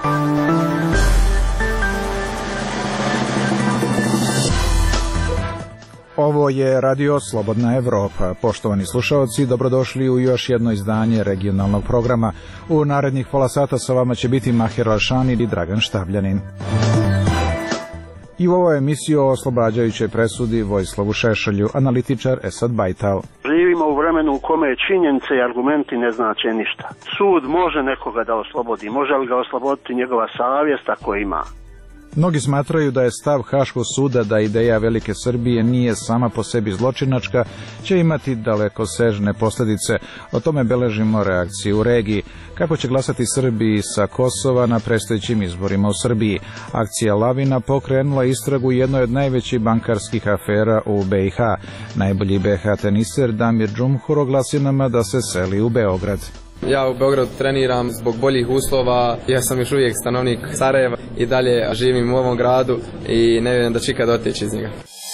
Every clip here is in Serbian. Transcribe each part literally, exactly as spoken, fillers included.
Ovo je Radio Slobodna Evropa. Poštovani slušalci, dobrodošli u još jedno izdanje regionalnog programa. U narednih pola sata sa vama će biti Mahir Alšani i Dragan Štabljanin. I u ovoj emisiji o oslobađajućoj presudi Vojislavu Šešelju, analitičar Esad Bajtal. Živimo u vremenu u kome činjenice i argumenti ne znače ništa. Sud može nekoga da oslobodi, može li ga osloboditi njegova savjest ako ima. Mnogi smatraju da je stav Haškog suda da ideja Velike Srbije nije sama po sebi zločinačka, će imati dalekosežne posljedice. O tome beležimo reakciju u regiji. Kako će glasati Srbi sa Kosova na predstojećim izborima u Srbiji? Akcija Lavina pokrenula istragu jednoj od najvećih bankarskih afera u B i H. Najbolji B H teniser Damir Džumhur oglasio nama da se seli u Beograd. Ja u Beogradu treniram zbog boljih uslova, ja sam još uvijek stanovnik Sarajeva i dalje živim u ovom gradu i ne vjerujem da ću ikad otići iz njega.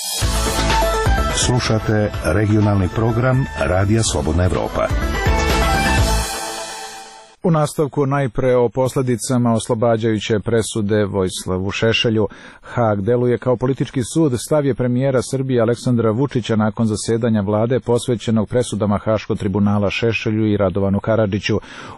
Slušate regionalni program Radija Slobodna Evropa. U nastavku najpre o posljedicama oslobađajuće presude Vojislavu Šešelju. Haag deluje kao politički sud, stav je premijera Srbije Aleksandra Vučića nakon zasedanja vlade posvećenog presudama Haškog tribunala Šešelju i Radovanu Karadžiću.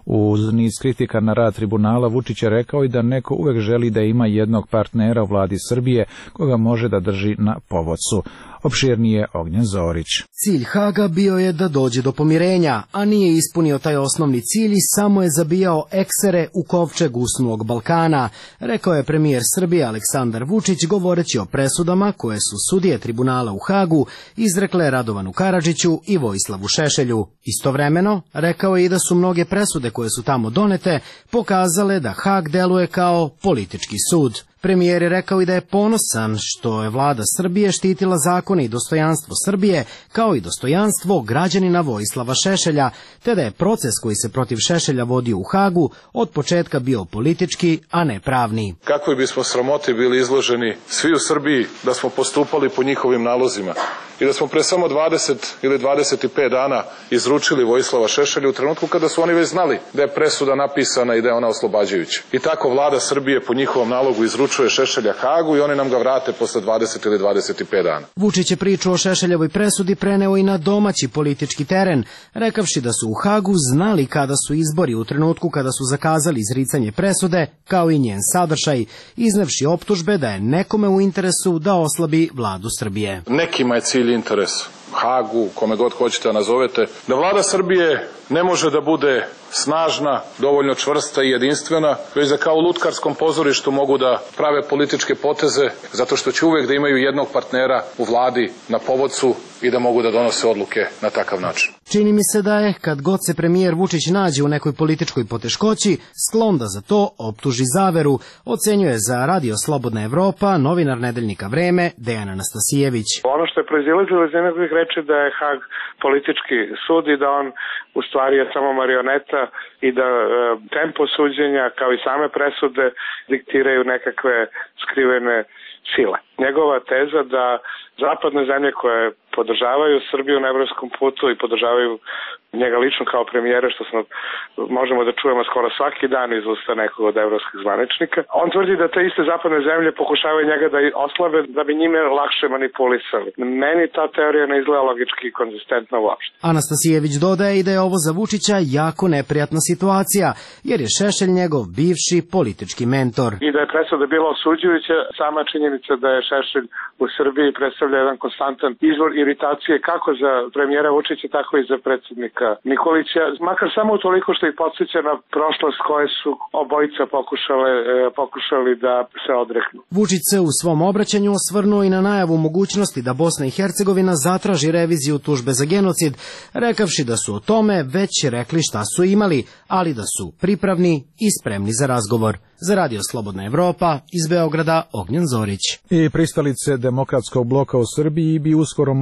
Uz niz kritika na rad tribunala, Vučić je rekao i da neko uvek želi da ima jednog partnera u vladi Srbije koga može da drži na povodcu. Opširnije Ognjen Zorić. Cilj Haga bio je da dođe do pomirenja, a nije ispunio taj osnovni cilj i samo je zabijao eksere u kovčeg usnulog Balkana, rekao je premijer Srbije Aleksandar Vučić govoreći o presudama koje su sudije tribunala u Hagu izrekle Radovanu Karadžiću i Vojislavu Šešelju. Istovremeno, rekao je i da su mnoge presude koje su tamo donete pokazale da Hag deluje kao politički sud. Premijer je rekao i da je ponosan što je vlada Srbije štitila zakone i dostojanstvo Srbije, kao i dostojanstvo građanina Vojislava Šešelja, te da je proces koji se protiv Šešelja vodio u Hagu od početka bio politički, a ne pravni. Kakvi bismo sramoti bili izloženi svi u Srbiji da smo postupali po njihovim nalozima i da smo pre samo dvadeset ili dvadeset pet dana izručili Vojislava Šešelja u trenutku kada su oni već znali da je presuda napisana i da je ona oslobađajuća. I tako vlada Srbije po njihovom nalogu izručuje Šešelja Hagu i oni nam ga vrate posle dvadeset ili dvadeset pet dana. Vučić je priču o Šešeljevoj presudi preneo i na domaći politički teren, rekavši da su u Hagu znali kada su izbori u trenutku kada su zakazali izricanje presude, kao i njen sadržaj, iznevši optužbe da je nekome u interesu da oslabi vladu Srbije. Nekima je cilj interes, Hagu, kome god hoćete da nazovete, da vlada Srbije ne može da bude snažna, dovoljno čvrsta i jedinstvena, već da kao u lutkarskom pozorištu mogu da prave političke poteze, zato što će uvek da imaju jednog partnera u vladi na povodcu i da mogu da donose odluke na takav način. Čini mi se da je, kad god se premijer Vučić nađe u nekoj političkoj poteškoći, sklon da za to optuži zaveru, ocenjuje za Radio Slobodna Evropa novinar nedeljnika Vreme Dejan Anastasijević. Ono što je proizilazilo iz njegovih reči da je Hag politički sud i da on u stvari je samo marioneta i da e, tempo suđenja kao i same presude diktiraju nekakve skrivene sile. Njegova teza da zapadne zemlje koje podržavaju Srbiju na evropskom putu i podržavaju njega lično kao premijera, što smo, možemo da čujemo skoro svaki dan iz usta nekog od evropskih zvaničnika. On tvrdi da te iste zapadne zemlje pokušavaju njega da oslabe, da bi njime lakše manipulisali. Meni ta teorija ne izgleda logički i konzistentna uopšte. Anastasijević dodaje i da je ovo za Vučića jako neprijatna situacija, jer je Šešelj njegov bivši politički mentor. I da je presuda bila osuđujuća, sama činjenica da je Šešelj u Srbiji predstavlja jedan konstantan izvor iritacije kako za premijera Vučića, tako i za predsjednika Nikolića, makar samo toliko što ih podsjeća na prošlost koje su obojica pokušale, pokušali da se odreknu. Vučić se u svom obraćanju osvrnuo i na najavu mogućnosti da Bosna i Hercegovina zatraži reviziju tužbe za genocid, rekavši da su o tome već rekli šta su imali, ali da su pripravni i spremni za razgovor. Za Radio Slobodna Evropa iz Beograda Ognjen Zorić. I pristalice demokratskog bloka u Srbiji bi uskoro mogli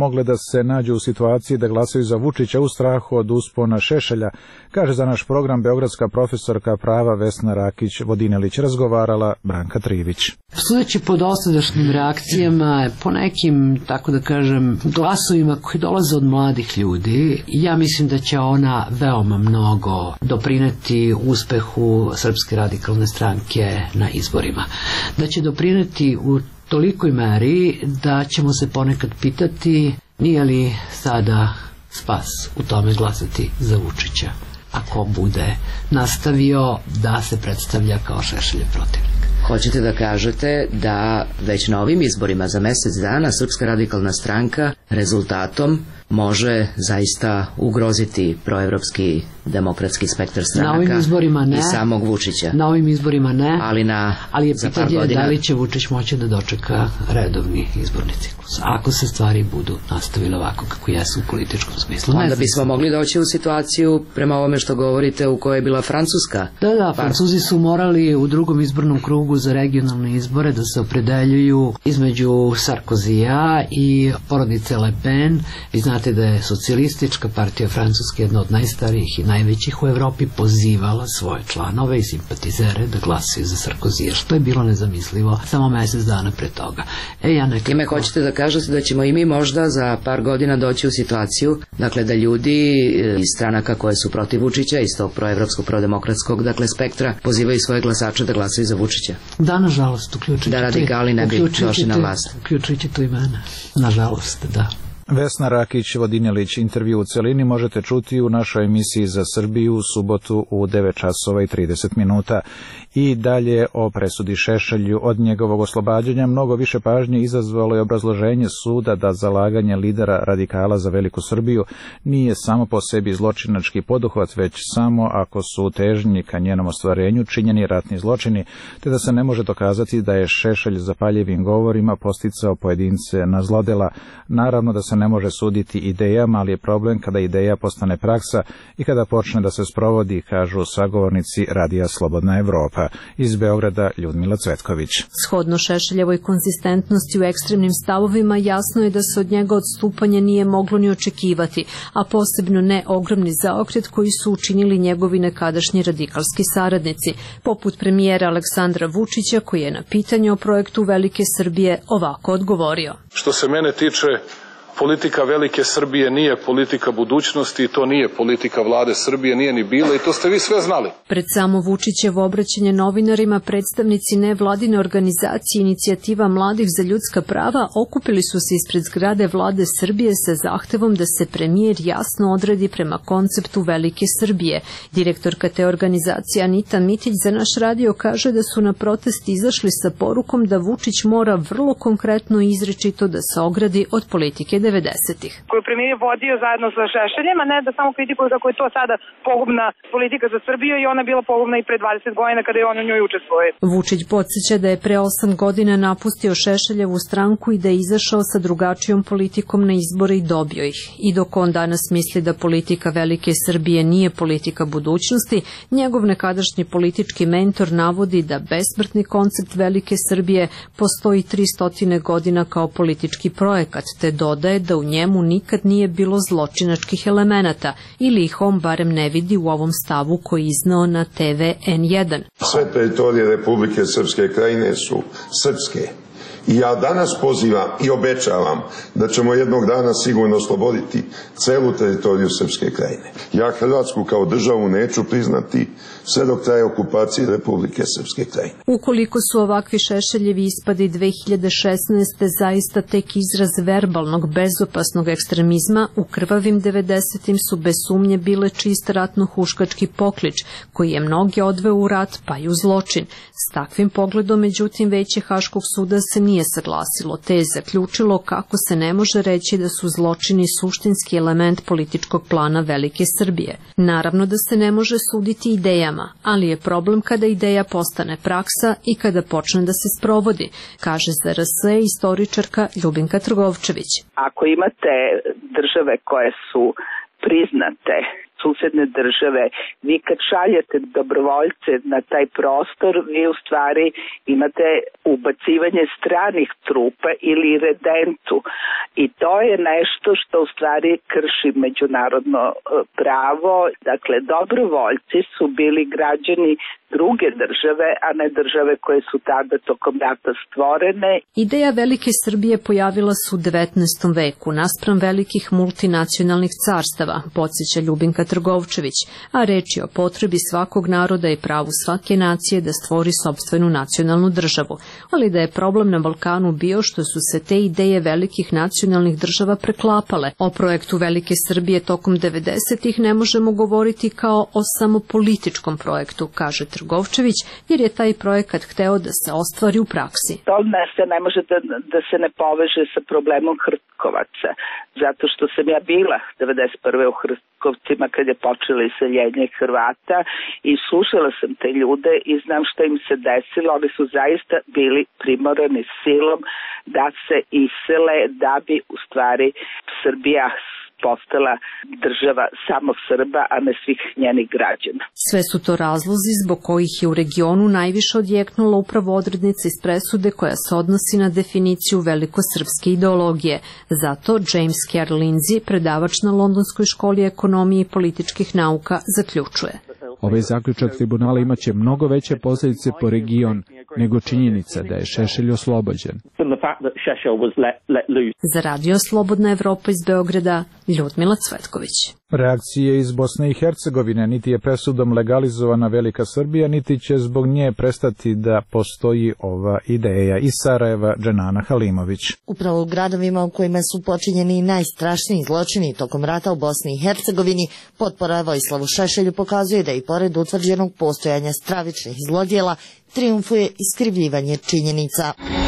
mogle da se nađu u situaciji da glasaju za Vučića u strahu od uspona Šešelja, kaže za naš program beogradska profesorka prava Vesna Rakić-Vodinelić, razgovarala Branka Trivić. Sudeći po dosadašnjim reakcijama, po nekim, tako da kažem, glasovima koji dolaze od mladih ljudi, ja mislim da će ona veoma mnogo doprineti uspehu Srpske radikalne stranke na izborima. Da će doprineti u tolikoj meri da ćemo se ponekad pitati nije li sada spas u tome glasati za Vučića, ako bude nastavio da se predstavlja kao Šešeljev protivnik. Hoćete da kažete da već na ovim izborima za mesec dana Srpska radikalna stranka rezultatom može zaista ugroziti proevropski demokratski spektar stranaka i samog Vučića. Na ovim izborima ne, ali, na, ali je pitanje da li će Vučić moći da dočeka redovni izborni ciklus. Ako se stvari budu nastavile ovako kako jesu u političkom smislu. Onda bismo mogli doći u situaciju, prema ovome što govorite, u kojoj je bila Francuska. Da, da, Francuzi su morali u drugom izbornom krugu za regionalne izbore da se opredeljuju između Sarkozija i porodice Le Pen. Vi znate da je socijalistička partija Francuske, jedna od najstarijih i najvećih u Evropi, pozivala svoje članove i simpatizere da glasaju za Sarkozija, što je bilo nezamislivo samo mesec dana pre toga. E, ja nekako... Time hoćete da kažete da ćemo i mi možda za par godina doći u situaciju, dakle da ljudi iz stranaka koje su protiv Vučića, iz tog proevropskog, prodemokratskog, dakle spektra, pozivaju svoje glasače da glasaju za Vučića. Da, nažalost, uključujući da radikali ne bi došli na vlast. Uključujući tu i mene. Nažalost, da. Vesna Rakić-Vodinelić, intervju u celini možete čuti u našoj emisiji za Srbiju u subotu u devet časova i trideset minuta. I dalje o presudi Šešelju. Od njegovog oslobađanja mnogo više pažnje izazvalo je obrazloženje suda da zalaganje lidera radikala za Veliku Srbiju nije samo po sebi zločinački poduhvat, već samo ako su u težnji ka njenom ostvarenju činjeni ratni zločini, te da se ne može dokazati da je Šešelj zapaljivim govorima posticao pojedince na zlodela. Naravno da se ne može suditi idejama, ali je problem kada ideja postane praksa i kada počne da se sprovodi, kažu sagovornici Radija Slobodna Evropa. Iz Beograda Ljudmila Cvetković. Shodno Šešeljevoj konzistentnosti u ekstremnim stavovima, jasno je da se od njega odstupanje nije moglo ni očekivati, a posebno ne ogromni zaokret koji su učinili njegovi nekadašnji radikalski saradnici, poput premijera Aleksandra Vučića, koji je na pitanje o projektu Velike Srbije ovako odgovorio. Što se mene tiče, politika Velike Srbije nije politika budućnosti i to nije politika vlade Srbije, nije ni bila i to ste vi sve znali. Pred samo Vučićevo obraćanje novinarima, predstavnici nevladine organizacije Inicijativa mladih za ljudska prava okupili su se ispred zgrade vlade Srbije sa zahtevom da se premijer jasno odredi prema konceptu Velike Srbije. Direktorka te organizacije Anita Mitić za naš radio kaže da su na protest izašli sa porukom da Vučić mora vrlo konkretno i izričito da se ogradi od politike devedesetih. Koju premijer vodio zajedno sa Šešeljem, a ne da samo kritikuju kako je to sada pogubna politika za Srbiju i ona bila pogubna i pre dvadeset godina kada je on u njoj učestvovao. Vučić podsjeća da je pre osam godina napustio Šešeljevu stranku i da je izašao sa drugačijom politikom na izbore i dobio ih. I dok on danas misli da politika Velike Srbije nije politika budućnosti, njegov nekadašnji politički mentor navodi da besmrtni koncept Velike Srbije postoji tristo godina kao politički projekat, te dodaje da u njemu nikad nije bilo zločinačkih elemenata, ili ih on barem ne vidi u ovom stavu koji iznao na te ve en jedan. Sve teritorije Republike Srpske krajine su srpske. I ja danas pozivam i obećavam da ćemo jednog dana sigurno osloboditi celu teritoriju Srpske krajine. Ja Hrvatsku kao državu neću priznati sve dok traje okupacija Republike Srpske krajine. Ukoliko su ovakvi Šešeljevi ispadi dve hiljade šesnaeste. zaista tek izraz verbalnog, bezopasnog ekstremizma, u krvavim devedesetim su bez sumnje bile čist ratno-huškački poklič, koji je mnoge odveo u rat pa i u zločin. S takvim pogledom, međutim, Veće Haškog suda se nije saglasilo, te je zaključilo kako se ne može reći da su zločini suštinski element političkog plana Velike Srbije. Naravno da se ne može suditi idejama, ali je problem kada ideja postane praksa i kada počne da se sprovodi, kaže za er es istoričarka Ljubinka Trgovčević. Ako imate države koje su priznate susedne države. Vi kad šaljete dobrovoljce na taj prostor, vi u stvari imate ubacivanje stranih trupa ili redentu i to je nešto što u stvari krši međunarodno pravo. Dakle, dobrovoljci su bili građani druge države, a ne države koje su tada tokom rata stvorene. Ideja Velike Srbije pojavila se u devetnaestom veku naspram velikih multinacionalnih carstava, podsjeća Ljubinka Trgovčević, a reč je o potrebi svakog naroda i pravu svake nacije da stvori sopstvenu nacionalnu državu, ali da je problem na Balkanu bio što su se te ideje velikih nacionalnih država preklapale. O projektu Velike Srbije tokom devedesetih ne možemo govoriti kao o samo političkom projektu, kaže Trgovčević, jer je taj projekat hteo da se ostvari u praksi. To ne, se ne može da, da se ne poveže sa problemom Hrtkovaca, zato što sam ja bila devedeset prve u Hrtkovcima kad je počelo iseljenje Hrvata i slušala sam te ljude i znam šta im se desilo. Oni su zaista bili primorani silom da se isele da bi u stvari Srbija postala država samo Srba, a ne svih njenih građana. Sve su to razlozi zbog kojih je u regionu najviše odjeknula upravo odrednica iz presude koja se odnosi na definiciju velikosrpske ideologije. Zato James Kerr Lindsay, predavač na Londonskoj školi ekonomije i političkih nauka, zaključuje. Ovaj zaključak tribunala imaće mnogo veće posljedice po region nego činjenica da je Šešelj oslobođen. Za radio Slobodna Evropa iz Beograda, Ljudmila Cvetković. Reakcije iz Bosne i Hercegovine: niti je presudom legalizovana Velika Srbija, niti će zbog nje prestati da postoji ova ideja. Iz Sarajeva, Dženana Halimović. Upravo u gradovima u kojima su počinjeni najstrašniji zločini tokom rata u Bosni i Hercegovini, potpora Vojislavu Šešelju pokazuje da i pored utvrđenog postojanja stravičnih zlodjela trijumfuje iskrivljivanje činjenica.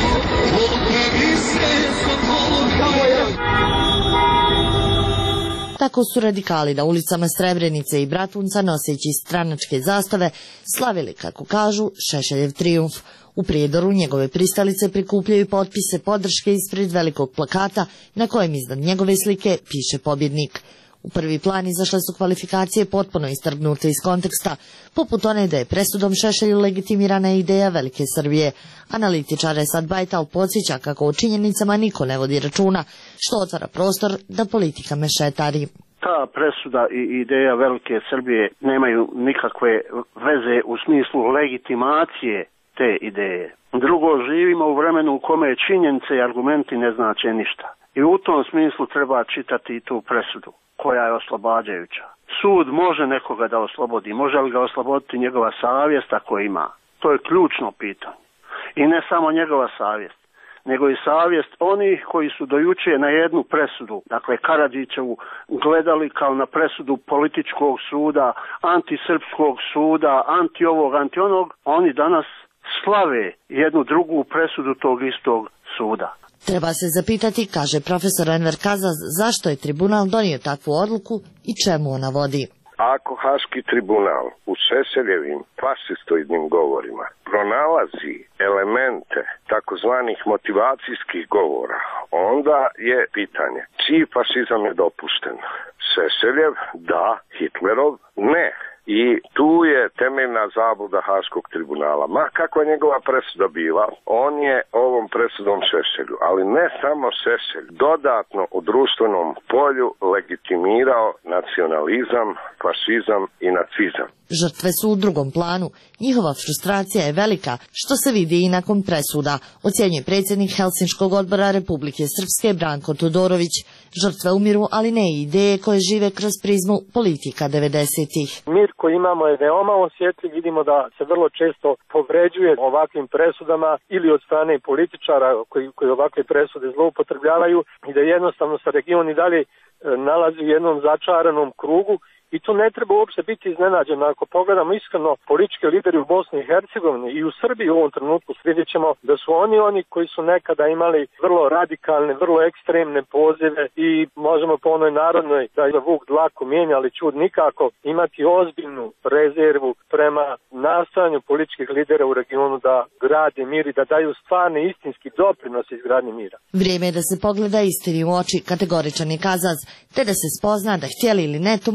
Tako su radikali na ulicama Srebrenice i Bratunca, noseći stranačke zastave, slavili, kako kažu, Šešeljev trijumf. U Prijedoru njegove pristalice prikupljaju potpise podrške ispred velikog plakata na kojem iznad njegove slike piše pobjednik. U prvi plan izašle su kvalifikacije potpuno istrgnute iz konteksta, poput one da je presudom Šešelju legitimirana ideja Velike Srbije. Analitičar Esad Bajtal podsjeća kako o činjenicama niko ne vodi računa, što otvara prostor da politika mešetari. Ta presuda i ideja Velike Srbije nemaju nikakve veze u smislu legitimacije te ideje. Drugo, živimo u vremenu u kome činjenice i argumenti ne znače ništa. I u tom smislu treba čitati i tu presudu, koja je oslobađajuća. Sud može nekoga da oslobodi, može li ga osloboditi njegova savjest ako ima? To je ključno pitanje. I ne samo njegova savjest, nego i savjest onih koji su dojuče na jednu presudu, dakle Karadžićevu, gledali kao na presudu političkog suda, antisrpskog suda, anti ovog, anti onog. Oni danas slave jednu drugu presudu tog istog suda. Treba se zapitati, kaže profesor Enver Kazaz, zašto je tribunal donio takvu odluku i čemu ona vodi. Ako Haški tribunal u Šešeljevim fašistoidnim govorima pronalazi elemente takozvanih motivacijskih govora, onda je pitanje čiji fašizam je dopušten. Šešeljev da, Hitlerov ne. I tu je temeljna zabluda Haškog tribunala. Ma kakva njegova presuda bila, on je ovom presudom Šešelju, ali ne samo Šešelj, dodatno u društvenom polju legitimirao nacionalizam, fašizam i nacizam. Žrtve su u drugom planu. Njihova frustracija je velika, što se vidi i nakon presuda, ocjenjuje predsjednik Helsinškog odbora Republike Srpske Branko Todorović. Žrtve umiru, ali ne i ideje koje žive kroz prizmu politika devedesetih. Mir koji imamo je veoma osjetljiv, vidimo da se vrlo često povređuje ovakvim presudama ili od strane političara koji, koji ovakve presude zloupotrebljavaju i da jednostavno se region i dalje nalazi u jednom začaranom krugu. I tu ne treba uopšte biti iznenađen. Ako pogledamo iskreno, politički lideri u Bosni i Hercegovini i u Srbiji u ovom trenutku vidjet ćemo da su oni oni koji su nekada imali vrlo radikalne, vrlo ekstremne pozive i možemo po onoj narodnoj da je vuk dlaku mijenja, ali čud nikako imati ozbiljnu rezervu prema nastojanju političkih lidera u regionu da grade mir i da daju stvarni istinski doprinos izgradnji mira. Vrijeme je da se pogleda istini u oči, kategoričan je Kazaz, te da se spozna da htjeli ili ne tumačenjem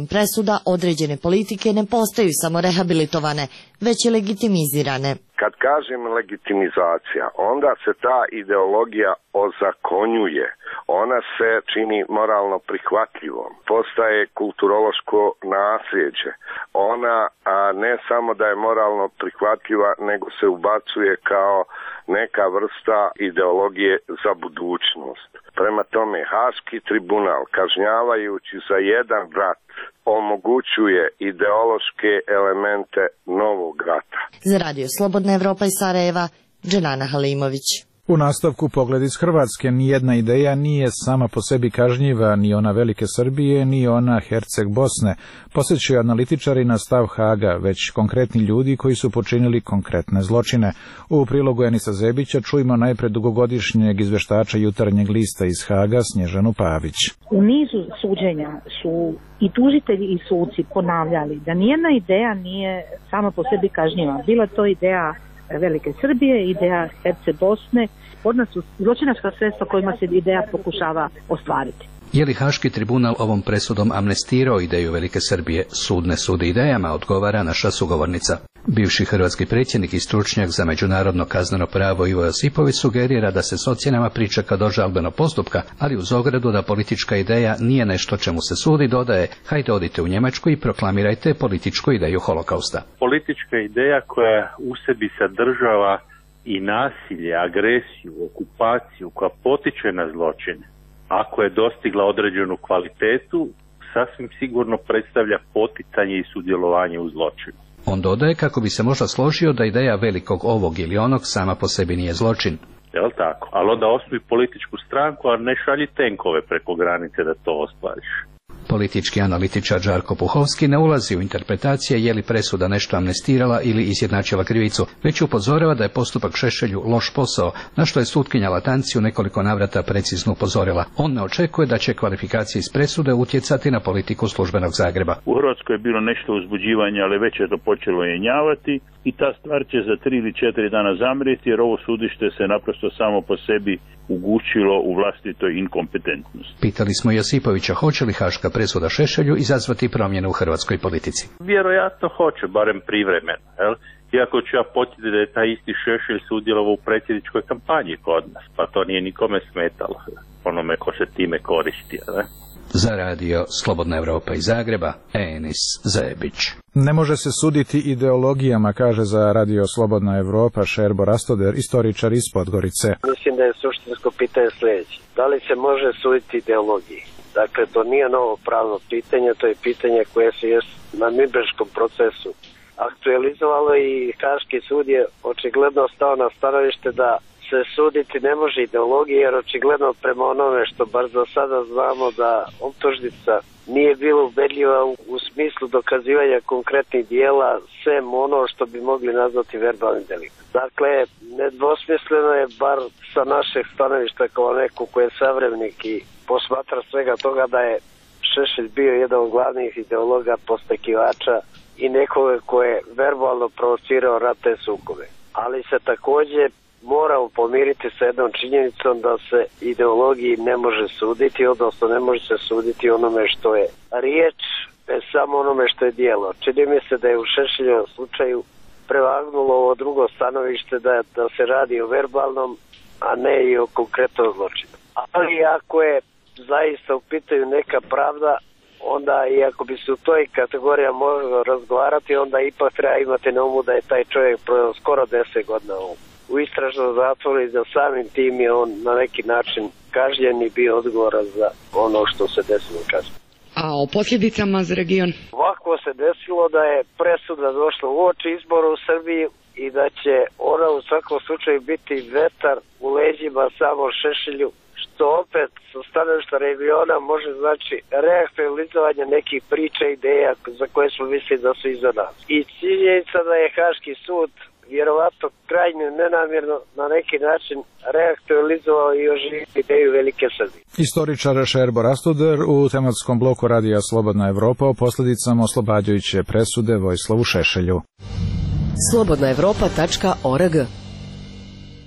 Šešeljevim presuda određene politike ne postaju samo rehabilitovane, već i legitimizirane. Kad kažem legitimizacija, onda se ta ideologija ozakonjuje. Ona se čini moralno prihvatljivom. Postaje kulturološko nasljeđe. Ona a ne samo da je moralno prihvatljiva, nego se ubacuje kao neka vrsta ideologije za budućnost. Prema tome, Haški tribunal, kažnjavajući za jedan rat, omogućuje ideološke elemente novog rata. Za Radio Slobodna Evropa iz Sarajeva, Dženana Halimović. U nastavku Pogled iz Hrvatske, nijedna ideja nije sama po sebi kažnjiva, ni ona Velike Srbije, ni ona Herceg Bosne, posjećaju analitičari na stav Haga, već konkretni ljudi koji su počinili konkretne zločine. U prilogu Enisa Zebića čujmo najpred dugogodišnjeg izveštača Jutarnjeg lista iz Haga, Snježanu Pavić. U nizu suđenja su i tužitelji i suci ponavljali da nijedna ideja nije sama po sebi kažnjiva. Bila to ideja Velike Srbije, ideja Herceg Bosne, sporna su zločinačka sredstva kojima se ideja pokušava ostvariti. Je li Haški tribunal ovom presudom amnestirao ideju Velike Srbije? Sud ne sudi idejama, odgovara naša sugovornica. Bivši hrvatski predsjednik i stručnjak za međunarodno kazneno pravo Ivo Josipović sugerira da se s ocjenama pričeka do žalbenog postupka, ali uz ogradu da politička ideja nije nešto čemu se sudi, dodaje: hajde odite u Njemačku i proklamirajte političku ideju holokausta. Politička ideja koja u sebi sadržava i nasilje, agresiju, okupaciju, koja potiče na zločine, ako je dostigla određenu kvalitetu, sasvim sigurno predstavlja poticanje i sudjelovanje u zločinu. On dodaje kako bi se možda složio da ideja velikog ovog ili onog sama po sebi nije zločin. Jel tako? Ali onda osnuj političku stranku, a ne šalji tenkove preko granice da to ostvariš. Politički analitičar Žarko Puhovski ne ulazi u interpretacije je li presuda nešto amnestirala ili izjednačila krivicu, već upozorava da je postupak Šešelju loš posao, na što je sutkinja Latanci u nekoliko navrata precizno upozorila. On ne očekuje da će kvalifikacije iz presude utjecati na politiku službenog Zagreba. U Hrvatskoj je bilo nešto uzbuđivanja, ali već je to počelo jenjavati i ta stvar će za tri ili četiri dana zamrijeti, jer ovo sudište se naprosto samo po sebi ugušilo u vlastitoj inkompetentnosti. Pitali smo Josipovića hoće li Haška presuda Šešelju izazvati promjene u hrvatskoj politici. Vjerojatno hoće, barem privremeno. Jel? Iako ću ja podsjetiti da je taj isti Šešelj sudjelovao u predsjedničkoj kampanji kod nas, pa to nije nikome smetalo, onome ko se time koristi. Ne? Za Radio Slobodna Evropa iz Zagreba, Enis Zebić. Ne može se suditi ideologijama, kaže za Radio Slobodna Evropa Šerbo Rastoder, istoričar iz Podgorice. Mislim da je suštinsko pitanje sljedeće. Da li se može suditi ideologiji? Dakle, to nije novo pravno pitanje, to je pitanje koje se je na Nürnberškom procesu aktualizovalo i Haški sud je očigledno stao na stanovište da se suditi ne može ideologije, jer očigledno prema onome što bar za sada znamo da optužnica nije bila ubedljiva u, u smislu dokazivanja konkretnih dijela, sem ono što bi mogli nazvati verbalni delikt. Dakle, nedvosmisleno je, bar sa našeg stanovišta kao neko ko je savremenik i posmatra svega toga, da je Šešelj bio jedan od glavnih ideologa, postekivača i nekoga ko je verbalno provocirao ratne sukobe. Ali se također moramo pomiriti sa jednom činjenicom da se ideologiji ne može suditi, odnosno ne može se suditi onome što je riječ, ne samo onome što je dijelo. Čini mi se da je u Šešeljevom slučaju prevagnulo ovo drugo stanovište da, da se radi o verbalnom, a ne i o konkretnom zločinu. Ali ako je zaista u pitanju neka pravda, onda i ako bi se u toj kategoriji moglo razgovarati, onda ipak treba imati na umu da je taj čovjek proveo skoro deset godina u u istražnom zatvoru i da samim tim je on na neki način kažnjen i bio odgovoran za ono što se desilo kasnije. A o posljedicama za region? Ovako se desilo da je presuda došla u oči izbora u Srbiji i da će ona u svakom slučaju biti vetar u leđima samo Šešelju, što opet sa stanovišta regiona može znači reaktualizovanje nekih priča i ideja za koje smo mislili da su iza nas. I činjenica da je Haški sud vjerovatno krajnje nenamjerno na neki način reaktualizovao i oživio ideju Velike Srbije. Istoričar Šerbo Rastoder u tematskom bloku Radija Slobodna Evropa o posljedicama oslobađajuće presude Vojislavu Šešelju. slobodna evropa tačka org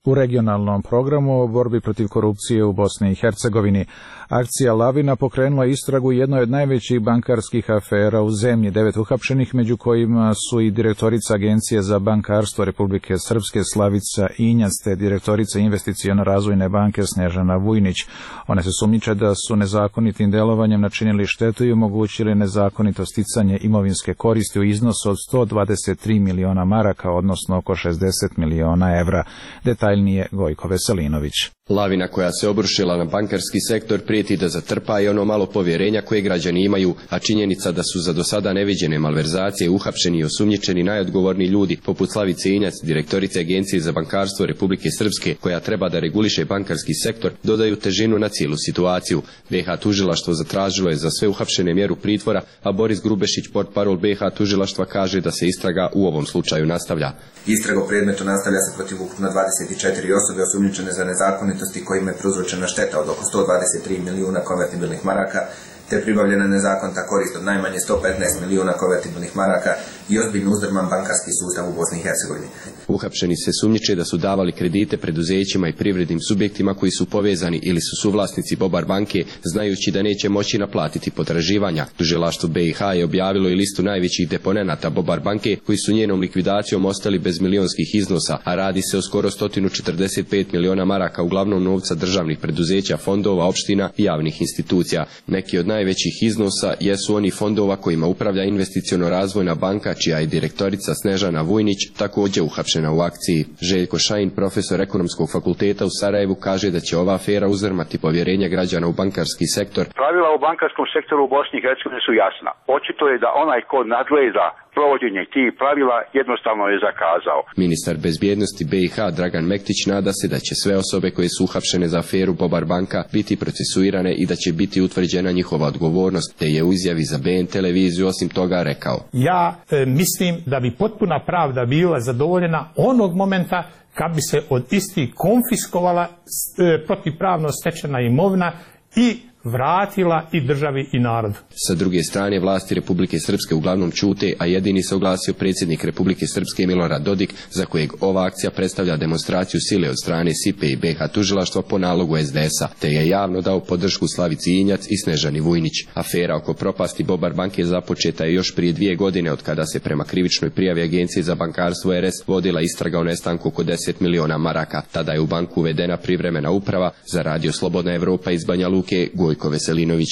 U regionalnom programu o borbi protiv korupcije u Bosni i Hercegovini akcija Lavina pokrenula istragu jednoj od najvećih bankarskih afera u zemlji. Devet uhapšenih, među kojima su i direktorica Agencije za bankarstvo Republike Srpske Slavica Injac te direktorica Investicione razvojne banke Snežana Vujnić. One se sumnjiče da su nezakonitim delovanjem načinili štetu i omogućili nezakonito sticanje imovinske koristi u iznosu od sto dvadeset tri miliona maraka, odnosno oko šezdeset miliona evra. Detaljnije Gojko Veselinović. Lavina koja se obrušila na bankarski sektor prijeti da zatrpa i ono malo povjerenja koje građani imaju, a činjenica da su za do sada neviđene malverzacije uhapšeni i osumnjičeni najodgovorniji ljudi poput Slavice Injac, direktorice Agencije za bankarstvo Republike Srpske, koja treba da reguliše bankarski sektor, dodaju težinu na cijelu situaciju. B H tužilaštvo zatražilo je za sve uhapšene mjeru pritvora, a Boris Grubešić, portparol B H tužilaštva, kaže da se istraga u ovom slučaju nastavlja. Istraga u predmetu nastavlja se protiv ukupno dvadeset četiri osobe osumnjičene za nezakonitosti kojima je prouzročena šteta od oko sto dvadeset tri milijuna konvertibilnih maraka, te pribavljena nezakonita korist od najmanje sto petnaest milijuna konvertibilnih maraka i ozbiljno uzdrman bankarski sustav u Bosni i Hercegovini. Uhapšeni se sumnjiče da su davali kredite preduzećima i privrednim subjektima koji su povezani ili su suvlasnici Bobar banke, znajući da neće moći naplatiti potraživanja. Tužilaštvo B i H je objavilo i listu najvećih deponenata Bobar banke koji su njenom likvidacijom ostali bez milionskih iznosa, a radi se o skoro sto četrdeset pet miliona maraka, uglavnom novca državnih preduzeća, fondova, opština i javnih institucija. Neki od najvećih iznosa jesu oni fondova kojima upravlja Investiciona razvojna banka, čija je direktorica Snežana Vujnić također uhapšena u akciji. Željko Šajin, profesor ekonomskog fakulteta u Sarajevu, kaže da će ova afera uzdrmati povjerenje građana u bankarski sektor. Pravila u bankarskom sektoru u Bosni i Hercegovini su jasna. Očito je da onaj ko nadgleda provođenje tih pravila jednostavno je zakazao. Ministar bezbjednosti B i H Dragan Mektić nada se da će sve osobe koje su uhapšene za aferu Bobar banka biti procesuirane i da će biti utvrđena njihova odgovornost, te je u izjavi za B N televiziju osim toga rekao: Ja e, mislim da bi potpuna pravda bila zadovoljena onog momenta kad bi se od istih konfiskovala e, protivpravno stečena imovina i vratila i državi i narodu. Sa druge strane, vlasti Republike Srpske uglavnom ćute, a jedini se oglasio predsjednik Republike Srpske Milorad Dodik, za kojeg ova akcija predstavlja demonstraciju sile od strane S I P E i B H tužilaštva po nalogu S D S-a, te je javno dao podršku Slavici Injac i Snežani Vujnić. Afera oko propasti Bobar banke započeta je još prije dvije godine, od kada se prema krivičnoj prijavi Agencije za bankarstvo R S vodila istraga o nestanku oko deset miliona maraka. Tada je u banku uvedena privremena uprava. Za Radio Slobodna Evropa iz Banja Luke, Gojko Veselinović.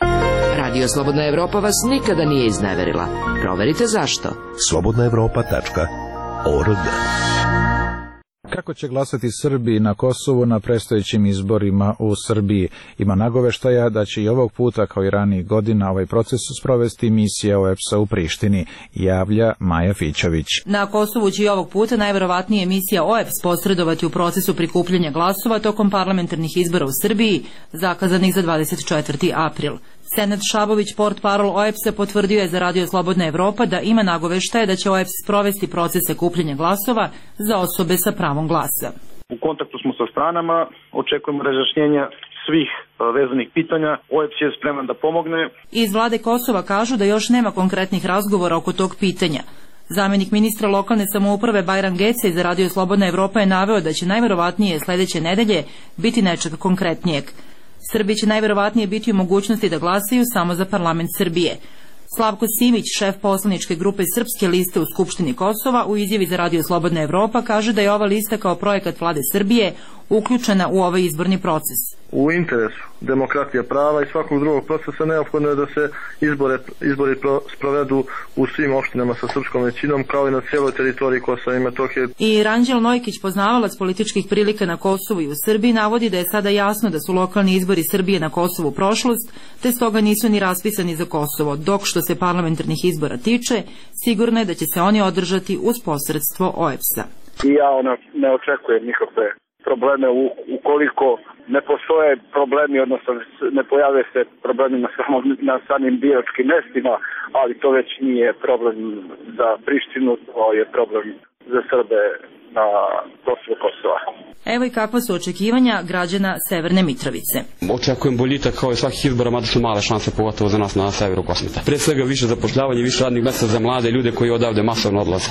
Radio Slobodna Evropa vas nikada nije izneverila. Proverite zašto. slobodna evropa tačka org. Kako će glasati Srbi na Kosovu na predstojećim izborima u Srbiji? Ima nagoveštaja da će i ovog puta, kao i ranijih godina, ovaj proces sprovesti misija O E P S-a u Prištini, javlja Maja Fićović. Na Kosovu će i ovog puta najverovatnije misija O E P S posredovati u procesu prikupljanja glasova tokom parlamentarnih izbora u Srbiji, zakazanih za dvadeset četvrti april. Senad Šabović, portparol O E P S-a, potvrdio je za Radio Slobodna Evropa da ima nagoveštaje da će O E P S sprovesti procese kupljanja glasova za osobe sa pravom glasa. U kontaktu smo sa stranama, očekujemo razjašnjenja svih vezanih pitanja. O E P S je spreman da pomogne. Iz vlade Kosova kažu da još nema konkretnih razgovora oko tog pitanja. Zamjenik ministra lokalne samouprave Bajram Gece za Radio Slobodna Evropa je naveo da će najverovatnije sledeće nedelje biti nečeg konkretnijeg. Srbi će najverovatnije biti u mogućnosti da glasaju samo za parlament Srbije. Slavko Simić, šef poslaničke grupe Srpske liste u Skupštini Kosova, u izjavi za Radio Slobodna Evropa kaže da je ova lista kao projekat vlade Srbije uključena u ovaj izborni proces. U interesu demokratije prava i svakog drugog procesa neophodno je da se izbore, izbori pro, sprovedu u svim opštinama sa srpskom većinom, kao i na cijeloj teritoriji Kosova i Metohije. I Ranđel Nojkić, poznavalac političkih prilika na Kosovu i u Srbiji, navodi da je sada jasno da su lokalni izbori Srbije na Kosovu prošlost, te stoga nisu ni raspisani za Kosovo, dok što se parlamentarnih izbora tiče, sigurno je da će se oni održati uz posredstvo O E P S-a. I ja ona ne očekujem nikakve probleme u, ukoliko ne postoje problemi, odnosno ne pojave se problemi na, samo, na samim biračkim mestima, ali to već nije problem za Prištinu, to je problem za Srbe na prostoru Kosova. Evo i kakva su očekivanja građana Severne Mitrovice. Očekujem boljitak kao i svakih izbora, mada su male šanse, pogotovo za nas na severu Kosmeta. Pre svega više zapošljavanje, više radnih mjesta za mlade ljude koji odavde masovno odlaze.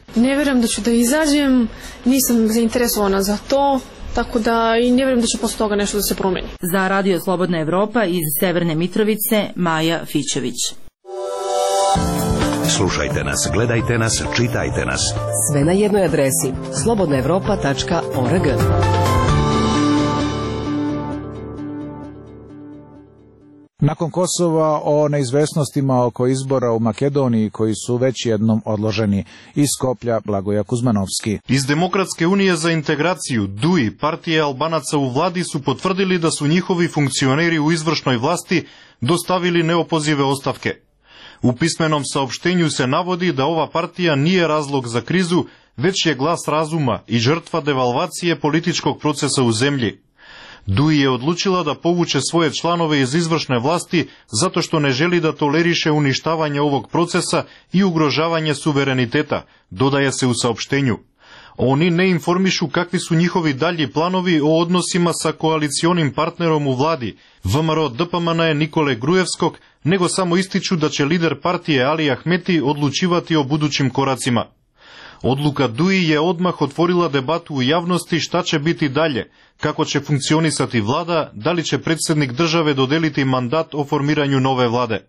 Ne vjerujem da ću da izađem, nisam zainteresovana za to, tako da i ne vjerujem da će posle toga nešto da se promeni. Za Radio Slobodna Evropa iz Severne Mitrovice, Maja Fićević. Slušajte nas, gledajte nas, čitajte nas. Sve na jednoj adresi slobodna evropa tačka org. Nakon Kosova o neizvesnostima oko izbora u Makedoniji koji su već jednom odloženi. Iz Skoplja Blagoja Kuzmanovski. Iz Demokratske unije za integraciju D U I, partije Albanaca u vladi, su potvrdili da su njihovi funkcioneri u izvršnoj vlasti dostavili neopozive ostavke. U pismenom saopštenju se navodi da ova partija nije razlog za krizu, već je glas razuma i žrtva devalvacije političkog procesa u zemlji. D U I je odlučila da povuče svoje članove iz izvršne vlasti zato što ne želi da toleriše uništavanje ovog procesa i ugrožavanje suvereniteta, dodaje se u saopštenju. Oni ne informišu kakvi su njihovi dalji planovi o odnosima sa koalicionim partnerom u vladi, V M R O D P M N Nikole Grujevskog, nego samo ističu da će lider partije Ali Ahmeti odlučivati o budućim koracima. Odluka D U I je odmah otvorila debatu u javnosti šta će biti dalje, kako će funkcionisati vlada, da li će predsjednik države dodeliti mandat o formiranju nove vlade.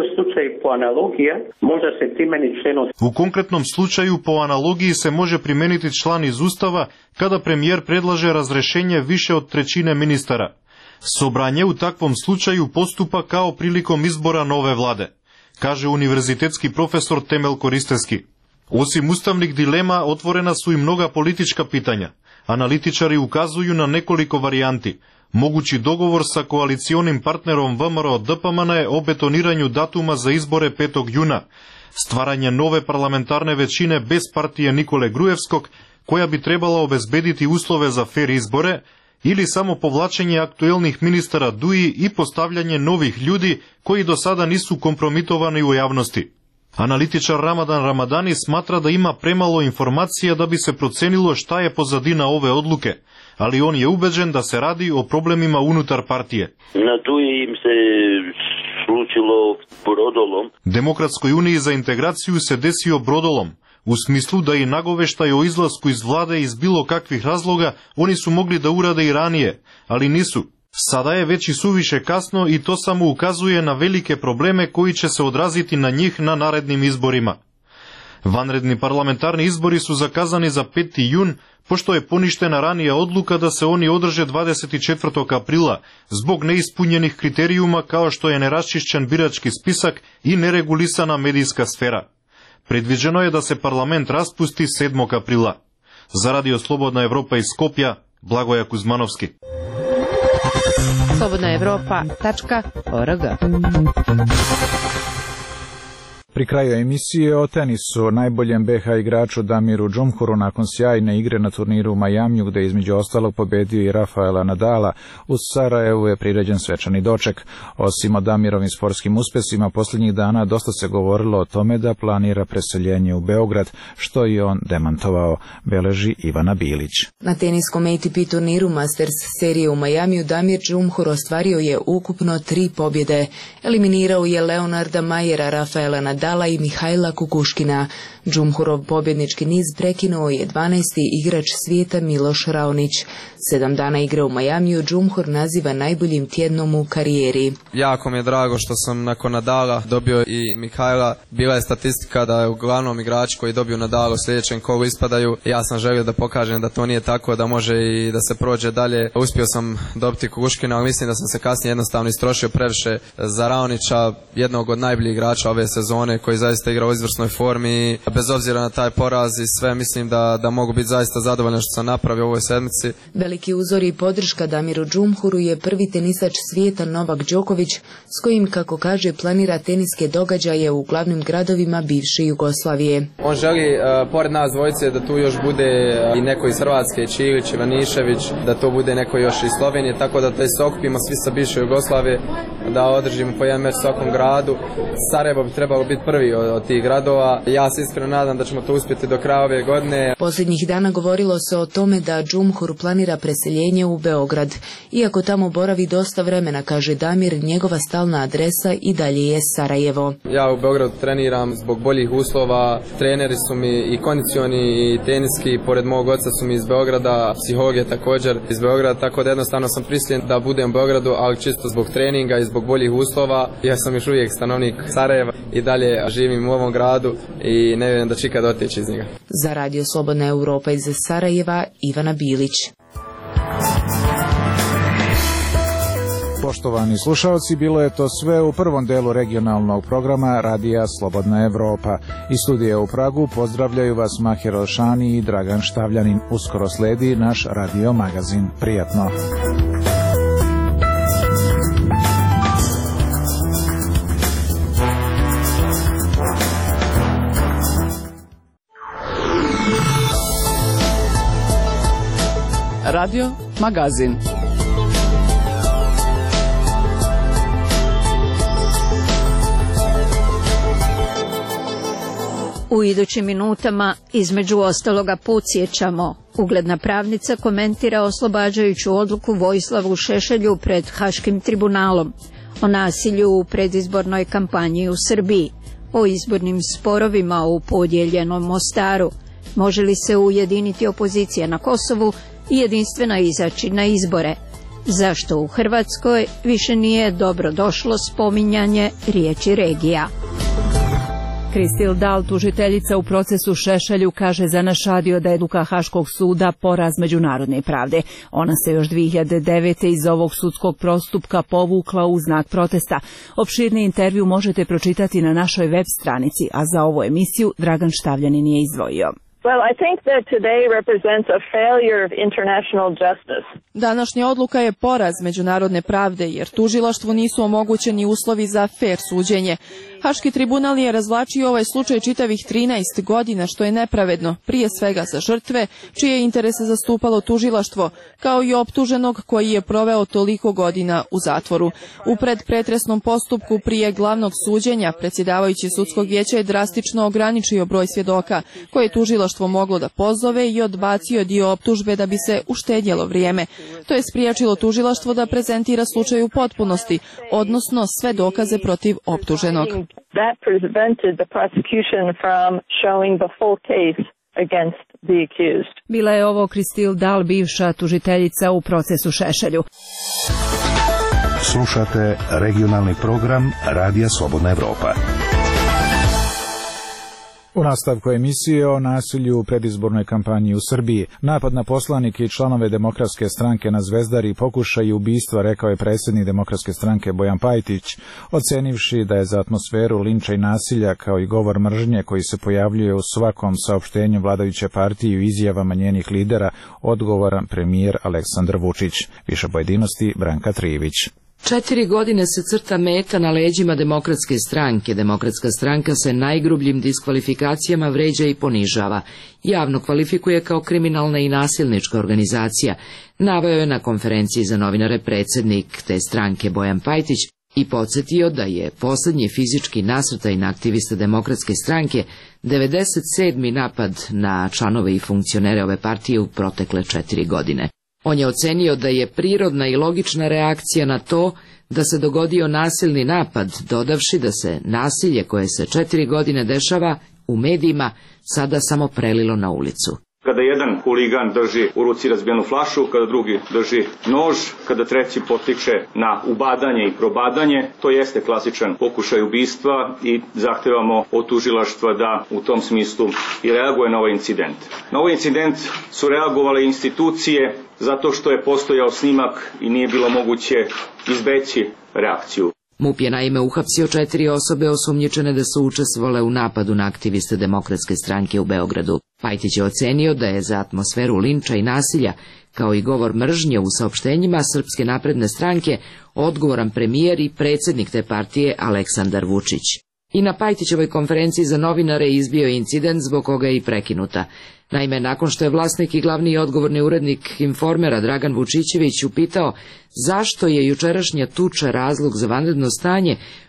U konkretnom slučaju po analogiji se može primijeniti član iz Ustava kada premijer predlaže razrešenje više od trećine ministara. Sobranje u takvom slučaju postupa kao prilikom izbora nove vlade, kaže univerzitetski profesor Temel Koristeski. Osim ustavnih dilema, otvorena su i mnoga politička pitanja. Analitičari ukazuju na nekoliko varijanti. Mogući dogovor sa koalicionim partnerom V M R O D P M N o betoniranju datuma za izbore petog juna, stvaranje nove parlamentarne većine bez partije Nikole Grujevskog, koja bi trebala obezbediti uslove za fer izbore, ili samo povlačenje aktuelnih ministara D U I i postavljanje novih ljudi koji do sada nisu kompromitovani u javnosti. Analitičar Ramadan Ramadani smatra da ima premalo informacija da bi se procenilo šta je pozadina ove odluke, ali on je ubeđen da se radi o problemima unutar partije. Na D U I im se slučilo brodolom. Demokratskoj uniji za integraciju se desio brodolom, u smislu da i nagoveštaj o izlasku iz vlade iz bilo kakvih razloga oni su mogli da urade i ranije, ali nisu. Sada je već i suviše kasno i to samo ukazuje na velike probleme koji će se odraziti na njih na narednim izborima. Vanredni parlamentarni izbori su zakazani za peti jun, pošto je poništena ranija odluka da se oni održe dvadeset četvrtog aprila, zbog neispunjenih kriterijuma kao što je neraščišćen birački spisak i neregulisana medijska sfera. Predviđeno je da se parlament raspusti sedmog aprila. Za Radio Slobodna Evropa iz Skopja, Blagoja Kuzmanovski. slobodna evropa tačka org. Pri kraju emisije o tenisu, najboljem B H igraču Damiru Džumhuru nakon sjajne igre na turniru u Majamiju, gde između ostalog pobedio i Rafaela Nadala, u Sarajevu je priređen svečani doček. Osim o Damirovim sportskim uspesima, posljednjih dana dosta se govorilo o tome da planira preseljenje u Beograd, što je on demantovao, beleži Ivana Bilić. Na teniskom A T P turniru Masters serije u Majamiju Damir Džumhur ostvario je ukupno tri pobjede. Eliminirao je Leonarda Majera, Rafaela Nadala i Mihajla Kukuškina. Džumhurov pobjednički niz prekinuo je dvanaesti igrač svijeta Miloš Raonić. Sedam dana igre u Majamiju Džumhur naziva najboljim tjednom u karijeri. Jako mi je drago što sam nakon Nadala dobio i Mihajla. Bila je statistika da je uglavnom igrači koji dobiju Nadala u sljedećem kolu ispadaju. Ja sam želio da pokažem da to nije tako, da može i da se prođe dalje. Uspio sam dobiti Kukuškina, ali mislim da sam se kasnije jednostavno istrošio previše za Raonića, jednog od najboljih igrača ove sezone, koji zaista igra u izvrsnoj formi. Bez obzira na taj poraz i sve, mislim da, da mogu biti zaista zadovoljan što sam napravio u ovoj sedmici. Veliki uzor i podrška Damiru Džumhuru je prvi tenisač svijeta Novak Đoković, s kojim, kako kaže, planira teniske događaje u glavnim gradovima bivše Jugoslavije. On želi, uh, pored nas dvojice, da tu još bude uh, i neko iz Hrvatske, Čilić, Ivanišević, da to bude neko još iz Slovenije, tako da se okupimo svi sa bivše Jugoslavije, da održimo po jedan meč u svakom gradu. Sarajevo bi trebalo biti prvi od, od tih gradova. Ja se iskreno nadam da ćemo to uspjeti do kraja ove godine. Posljednjih dana govorilo se o tome da Džumhur planira preseljenje u Beograd. Iako tamo boravi dosta vremena, kaže Damir, njegova stalna adresa i dalje je Sarajevo. Ja u Beogradu treniram zbog boljih uslova, treneri su mi i kondicioni i teniski, pored mog oca su mi iz Beograda, psiholog je također iz Beograda, tako da jednostavno sam prisiljen da budem u Beogradu, ali čisto zbog treninga i zbog boljih uslova. Ja sam još uvijek stanovnik Sarajeva i dalje živim u ovom gradu i ne vjerujem da ću ikad otići iz njega. Za Radio Slobodna Europa iz Sarajeva, Ivana Bilić. Poštovani slušalci, bilo je to sve u prvom delu regionalnog programa Radija Slobodna Evropa. Iz studija u Pragu pozdravljaju vas Mahir Alšani i Dragan Štavljanin. Uskoro sledi naš radio magazin. Prijatno. Radio magazin. U idućim minutama, između ostaloga, podsjećamo. Ugledna pravnica komentira oslobađajuću odluku Vojislavu Šešelju pred Haškim tribunalom, o nasilju u predizbornoj kampanji u Srbiji, o izbornim sporovima u podijeljenom Mostaru, može li se ujediniti opozicija na Kosovu i jedinstveno izaći na izbore, zašto u Hrvatskoj više nije dobro došlo spominjanje riječi regija. Kristil Dal, tužiteljica u procesu Šešelju, kaže za naš radio da je odluka Haškog suda poraz međunarodne pravde. Ona se još dvije hiljade devete iz ovog sudskog postupka povukla u znak protesta. Opširni intervju možete pročitati na našoj web stranici, a za ovu emisiju Dragan Štavljanin je izdvojio. Well, I think that today represents a failure of international justice. Današnja odluka je poraz međunarodne pravde, jer tužilaštvu nisu omogućeni uslovi za fer suđenje. Haški tribunal je razvlačio ovaj slučaj čitavih trinaest godina, što je nepravedno, prije svega za žrtve, čije interese zastupalo tužilaštvo, kao i optuženog koji je proveo toliko godina u zatvoru. U predpretresnom postupku prije glavnog suđenja, predsjedavajući sudskog vijeća je drastično ograničio broj svjedoka, koje je tužilaštvo moglo da pozove i odbacio dio optužbe da bi se uštedjelo vrijeme. To je spriječilo tužilaštvo da prezentira slučaj u potpunosti, odnosno sve dokaze protiv optuženog. That prevented the prosecution from showing the full case against the accused. Bila je ovo Kristil Dal, bivša tužiteljica u procesu Šešelju. Slušate regionalni program Radija Slobodna Evropa. U nastavku emisije o nasilju u predizbornoj kampanji u Srbiji. Napad na poslanike i članove Demokratske stranke na Zvezdari pokušaj ubistva, rekao je predsjednik Demokratske stranke Bojan Pajtić, ocenivši da je za atmosferu linča i nasilja kao i govor mržnje koji se pojavljuje u svakom saopštenju vladajuće partije i izjavama njenih lidera odgovoran premijer Aleksandar Vučić. Više pojedinosti Branka Trivić. Četiri godine se crta meta na leđima Demokratske stranke. Demokratska stranka se najgrubljim diskvalifikacijama vređa i ponižava. Javno kvalifikuje kao kriminalna i nasilnička organizacija. Naveo je na konferenciji za novinare predsjednik te stranke Bojan Pajtić i podsjetio da je posljednji fizički nasrtaj na aktiviste Demokratske stranke devedeset sedmi napad na članove i funkcionere ove partije u protekle četiri godine. On je ocenio da je prirodna i logična reakcija na to da se dogodio nasilni napad, dodavši da se nasilje koje se četiri godine dešava u medijima sada samo prelilo na ulicu. Kada jedan huligan drži u ruci razbijenu flašu, kada drugi drži nož, kada treći potiče na ubadanje i probadanje, to jeste klasičan pokušaj ubistva i zahtevamo od tužilaštva da u tom smislu i reaguje na ovaj incident. Na ovaj incident su reagovale institucije zato što je postojao snimak i nije bilo moguće izbeći reakciju. MUP je naime uhapsio četiri osobe osumnjičene da su učestvovale u napadu na aktiviste Demokratske stranke u Beogradu. Pajtić je ocenio da je za atmosferu linča i nasilja, kao i govor mržnje u saopštenjima Srpske napredne stranke, odgovoran premijer i predsjednik te partije Aleksandar Vučić. I na Pajtićevoj konferenciji za novinare izbio je incident zbog koga je i prekinuta. Naime, nakon što je vlasnik i glavni i odgovorni urednik Informera Dragan Vučićević upitao zašto je jučerašnja tuča razlog za vanredno stanje,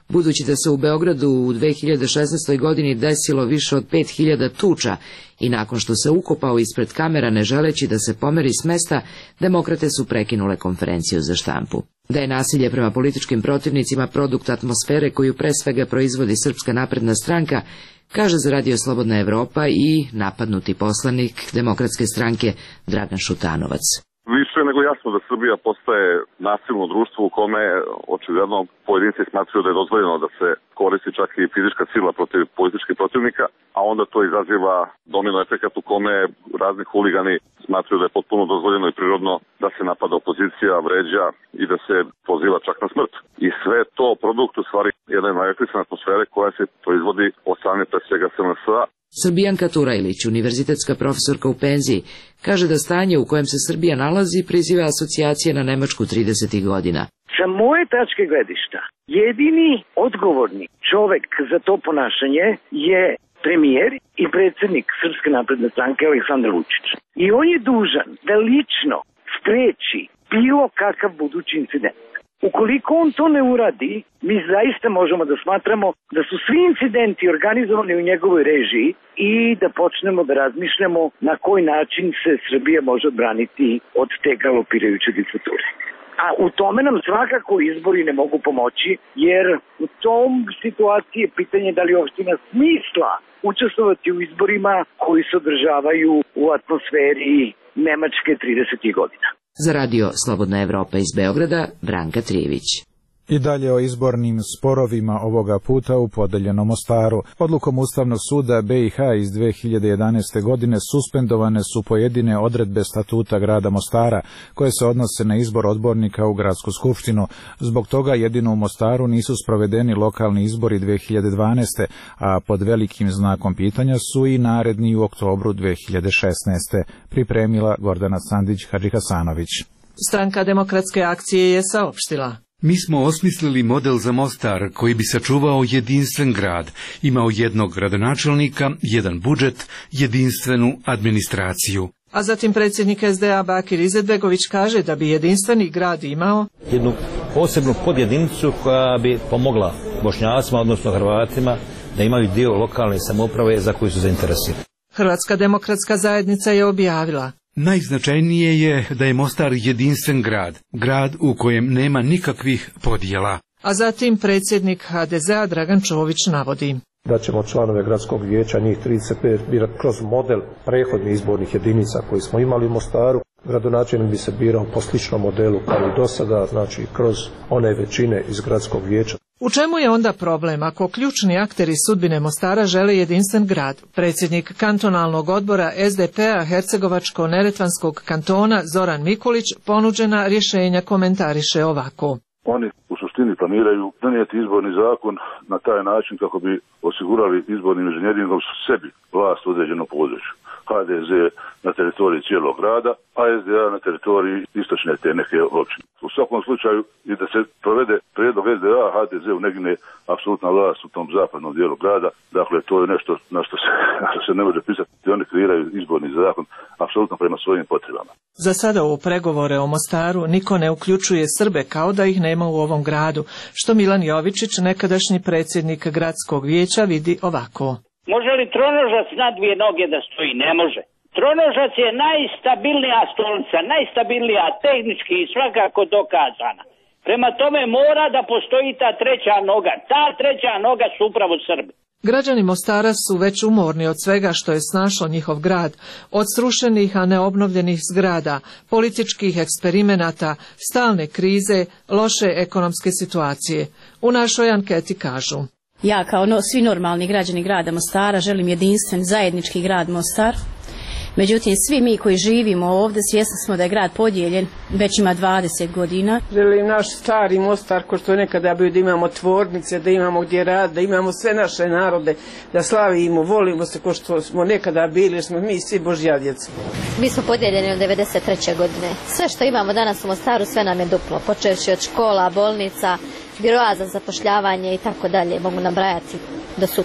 Budući da se u Beogradu u dve hiljade šesnaestoj. godini desilo više od pet hiljada tuča i nakon što se ukopao ispred kamera ne želeći da se pomeri s mesta, demokrate su prekinule konferenciju za štampu. Da je nasilje prema političkim protivnicima produkt atmosfere koju pre svega proizvodi Srpska napredna stranka, kaže za Radio Slobodna Evropa i napadnuti poslanik Demokratske stranke Dragan Šutanovac. Više nego jasno da Srbija postaje nasilno društvo u kome očigledno pojedinci smatraju da je dozvoljeno da se koristi čak i fizička sila protiv političkih protivnika, a onda to izaziva domino efekat u kome razni huligani smatraju da je potpuno dozvoljeno i prirodno da se napada opozicija, vređa i da se poziva čak na smrt. I sve to produkt u stvari jedne najaklisne atmosfere koja se proizvodi od strane pre svega S N S A. Srbijanka Turajlić, univerzitetska profesorka u penziji, kaže da stanje u kojem se Srbija nalazi priziva asocijacije na Nemačku tridesetih godina. Sa moje tačke gledišta, jedini odgovorni čovek za to ponašanje je premijer i predsjednik Srpske napredne stranke Aleksandar Vučić. I on je dužan da lično spreči bilo kakav budući incident. Ukoliko on to ne uradi, mi zaista možemo da smatramo da su svi incidenti organizovani u njegovoj režiji i da počnemo da razmišljamo na koji način se Srbija može odbraniti od te galopirajuće diktature. A u tome nam svakako izbori ne mogu pomoći, jer u tom situaciji je pitanje da li uopšte ima smisla učestvovati u izborima koji se održavaju u atmosferi Nemačke tridesetih godina. Za Radio Slobodna Evropa iz Beograda, Branka Trijević. I dalje o izbornim sporovima ovoga puta u podeljenom Mostaru. Odlukom Ustavnog suda B i H iz dve hiljade jedanaeste. godine suspendovane su pojedine odredbe statuta grada Mostara, koje se odnose na izbor odbornika u gradsku skupštinu. Zbog toga jedino u Mostaru nisu sprovedeni lokalni izbori dve hiljade dvanaeste. a pod velikim znakom pitanja su i naredni u oktobru dve hiljade šesnaeste. Pripremila Gordana Sandić-Hadžihasanović. Stranka Demokratske akcije je saopštila: Mi smo osmislili model za Mostar koji bi sačuvao jedinstven grad, imao jednog gradonačelnika, jedan budžet, jedinstvenu administraciju. A zatim predsjednik S D A Bakir Izetbegović kaže da bi jedinstveni grad imao jednu posebnu podjedinicu koja bi pomogla Bošnjacima, odnosno Hrvatima, da imaju dio lokalne samouprave za koju su zainteresirani. Hrvatska demokratska zajednica je objavila: Najznačajnije je da je Mostar jedinstven grad, grad u kojem nema nikakvih podjela. A zatim predsjednik H D Z A Dragan Čović navodi: Da ćemo članove gradskog vijeća, njih trideset pet, birati kroz model prethodnih izbornih jedinica koji smo imali u Mostaru. Gradonačelnik bi se birao po sličnom modelu kao i do sada, znači kroz one većine iz gradskog vijeća. U čemu je onda problem ako ključni akteri sudbine Mostara žele jedinstven grad? Predsjednik kantonalnog odbora S D P A Hercegovačko-Neretvanskog kantona Zoran Mikulić ponuđena rješenja komentariše ovako: Oni u suštini planiraju donijeti izborni zakon na taj način kako bi osigurali izbornim inženjeringom sebi vlast u određenom području. H D Z na teritoriji cijelog grada, a S D A na teritoriji istočne te neke općine. U svakom slučaju i da se provede prijedlog S D A, H D Z-u negne apsolutna vlast u tom zapadnom dijelu grada. Dakle, to je nešto na što se, na što se ne može pisati. Oni kreiraju izborni zakon apsolutno prema svojim potrebama. Za sada u pregovore o Mostaru niko ne uključuje Srbe kao da ih nema u ovom gradu, što Milan Jovičić, nekadašnji predsjednik gradskog vijeća, vidi ovako: Može li tronožac na dvije noge da stoji? Ne može. Tronožac je najstabilnija stolica, najstabilnija tehnički i svakako dokazana. Prema tome mora da postoji ta treća noga. Ta treća noga su upravo Srbi. Građani Mostara su već umorni od svega što je snašlo njihov grad, od srušenih a neobnovljenih zgrada, političkih eksperimenata, stalne krize, loše ekonomske situacije. U našoj anketi kažu: Ja kao no, svi normalni građani grada Mostara želim jedinstven zajednički grad Mostar. Međutim, svi mi koji živimo ovdje svjesni smo da je grad podijeljen, već ima dvadeset godina. Želim naš stari Mostar, ko što je nekada bio, da imamo tvornice, da imamo gdje rad, da imamo sve naše narode, da slavimo, volimo se ko što smo nekada bili, smo mi svi Božja djeca. Mi smo podijeljeni od devedeset treće godine. Sve što imamo danas u Mostaru, sve nam je duplo, počevši od škola, bolnica, biroa za zapošljavanje i tako dalje, mogu nabrajati do sutra.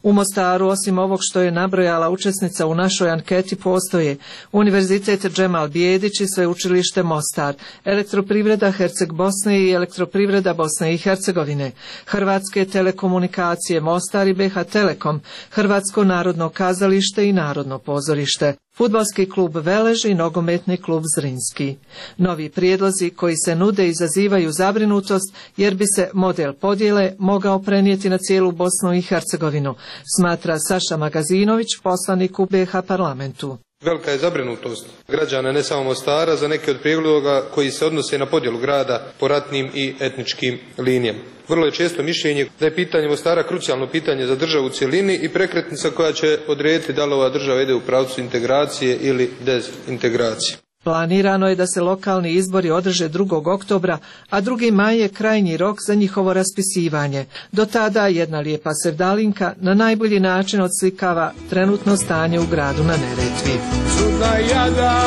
U Mostaru, osim ovog što je nabrojala učesnica u našoj anketi, postoje Univerzitet Džemal Bijedić i Sveučilište Mostar, Elektroprivreda Herceg Bosne i Elektroprivreda Bosne i Hercegovine, Hrvatske telekomunikacije Mostar i B H Telekom, Hrvatsko narodno kazalište i Narodno pozorište, Fudbalski klub Velež i Nogometni klub Zrinski. Novi prijedlozi koji se nude izazivaju zabrinutost jer bi se model podjele mogao prenijeti na cijelu Bosnu i Hercegovinu, smatra Saša Magazinović, poslanik u B H parlamentu. Velika je zabrinutost građana ne samo Mostara za neke od prijedloga koji se odnose na podjelu grada po ratnim i etničkim linijama. Vrlo je često mišljenje da je pitanje Mostara krucijalno pitanje za državu u cjelini i prekretnica koja će odrediti da li ova država ide u pravcu integracije ili dezintegracije. Planirano je da se lokalni izbori održe drugog oktobra, a drugi maj je krajnji rok za njihovo raspisivanje. Do tada jedna lijepa sevdalinka na najbolji način odslikava trenutno stanje u gradu na Neretvi. Čudna jada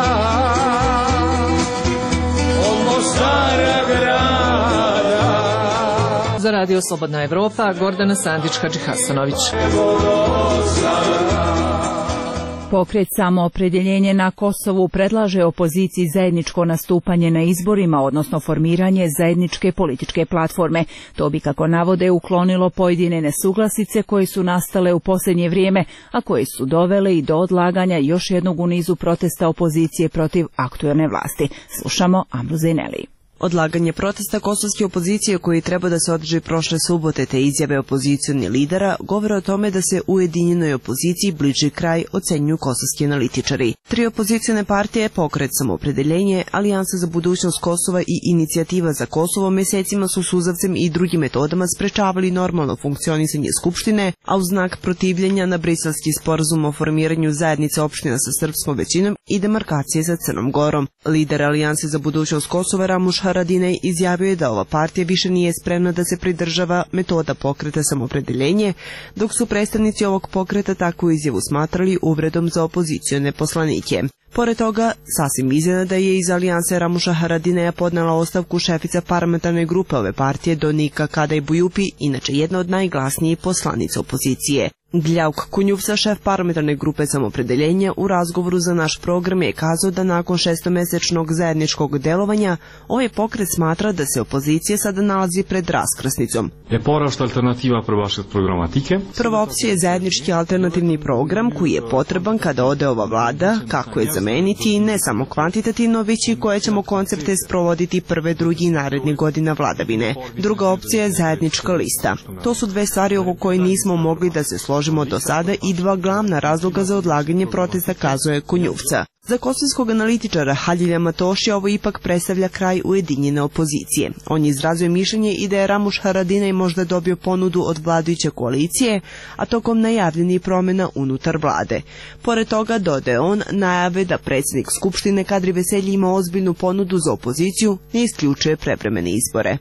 od Mostara grada. Za Radio Slobodna Evropa, Gordana Sandić-Hadžihasanović. Pokret Samoopredjeljenje na Kosovu predlaže opoziciji zajedničko nastupanje na izborima, odnosno formiranje zajedničke političke platforme. To bi, kako navode, uklonilo pojedine nesuglasice koje su nastale u posljednje vrijeme, a koje su dovele i do odlaganja još jednog u nizu protesta opozicije protiv aktuelne vlasti. Slušamo Amru Zejneli. Odlaganje protesta kosovske opozicije koji treba da se održi prošle subote te izjave opozicionih lidera govore o tome da se ujedinjenoj opoziciji bliži kraj, ocenjuju kosovski analitičari. Tri opozicione partije, Pokret Samoopredjeljenje, Alijansa za budućnost Kosova i Inicijativa za Kosovo mjesecima su suzavcem i drugim metodama sprečavali normalno funkcionisanje Skupštine, a u znak protivljenja na Briselski sporazum o formiranju zajednice opština sa srpskom većinom i demarkacije sa Crnom Gorom. Lider Alijanse za budućnost Kosova Ramuš Haradinaj izjavio je da ova partija više nije spremna da se pridržava metoda Pokreta Samoopredjeljenje, dok su predstavnici ovog pokreta takvu izjavu smatrali uvredom za opozicione poslanike. Pored toga, sasvim iznenada je iz Alijanse Ramuša Haradinaja podnela ostavku šefica parlamentarne grupe ove partije Donika Kadaj Bujupi, inače jedna od najglasnijih poslanica opozicije. Gljauk Kunjuvsa, šef parlamentarne grupe Samoopredjeljenja, u razgovoru za naš program je kazao da nakon šestomesečnog zajedničkog delovanja ovaj pokret smatra da se opozicija sada nalazi pred raskrsnicom. Je porast alternativa probašet programatike. Prva opcija je zajednički alternativni program koji je potreban kada ode ova vlada, kako je zameniti ne samo kvantitativno, već i koje ćemo koncepte sprovoditi prve, drugi i narednih godina vladavine. Druga opcija je zajednička lista. To su dve stvari oko koje nismo mogli da se složimo do sada i dva glavna razloga za odlaganje protesta, kazuje Kunjuvca. Za kosovskog analitičara Haljilja Matoši ovo ipak predstavlja kraj ujedinjene opozicije. On je izrazio mišljenje i da je Ramuš Haradinaj možda dobio ponudu od vladajuće koalicije, a tokom najavljenih promjena unutar vlade. Pored toga, dodaje on, najave da predsjednik Skupštine Kadri Veselji ima ozbiljnu ponudu za opoziciju, ne isključuje prevremene izbore.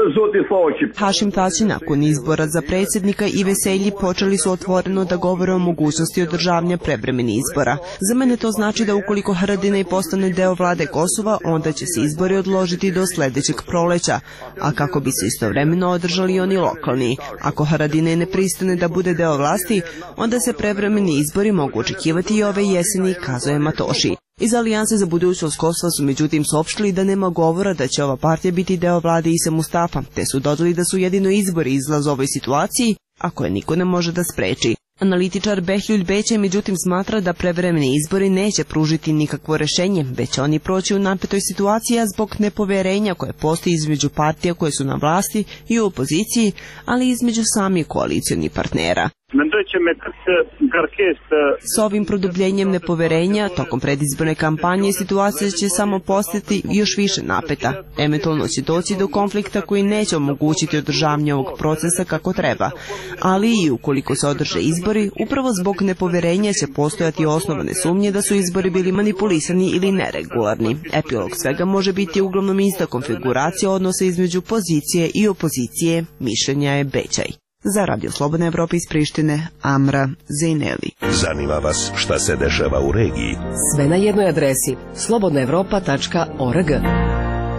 Hašim Tači nakon izbora za predsjednika i Veselji počeli su otvoreno da govore o mogućnosti održavanja prevremenih izbora. Za mene to znači da ukoliko Haradinaj postane deo vlade Kosova, onda će se izbori odložiti do sljedećeg proleća, a kako bi se istovremeno održali oni lokalni. Ako Haradinaj ne pristane da bude deo vlasti, onda se prevremeni izbori mogu očekivati i ove jeseni, kazuje Matoši. Iz Alijanse za budućnost Kosova su međutim saopštili da nema govora da će ova partija biti deo vlade Ise Mustafa, te su dodali da su jedino izbori izlaz ovoj situaciji, a koje niko ne može da spreči. Analitičar Behljuljt Beće međutim smatra da prevremeni izbori neće pružiti nikakvo rešenje, već će oni proći u napetoj situaciji zbog nepoverenja koje postoji između partija koje su na vlasti i u opoziciji, ali i između samih koalicionih partnera. S ovim produbljenjem nepoverenja tokom predizborne kampanje situacija će samo postati još više napeta. Eventualno će doći do konflikta koji neće omogućiti održavanje ovog procesa kako treba, ali i ukoliko se održe izbori, upravo zbog nepoverenja će postojati osnovane sumnje da su izbori bili manipulisani ili neregularni. Epilog svega može biti uglavnom ista konfiguracija odnosa između pozicije i opozicije, mišljenja je Bećaj. Za Radio Slobodna Evropa iz Prištine, Amra Zejneli. Zanima vas šta se dešava u regiji? Sve na jednoj adresi slobodna evropa tačka org.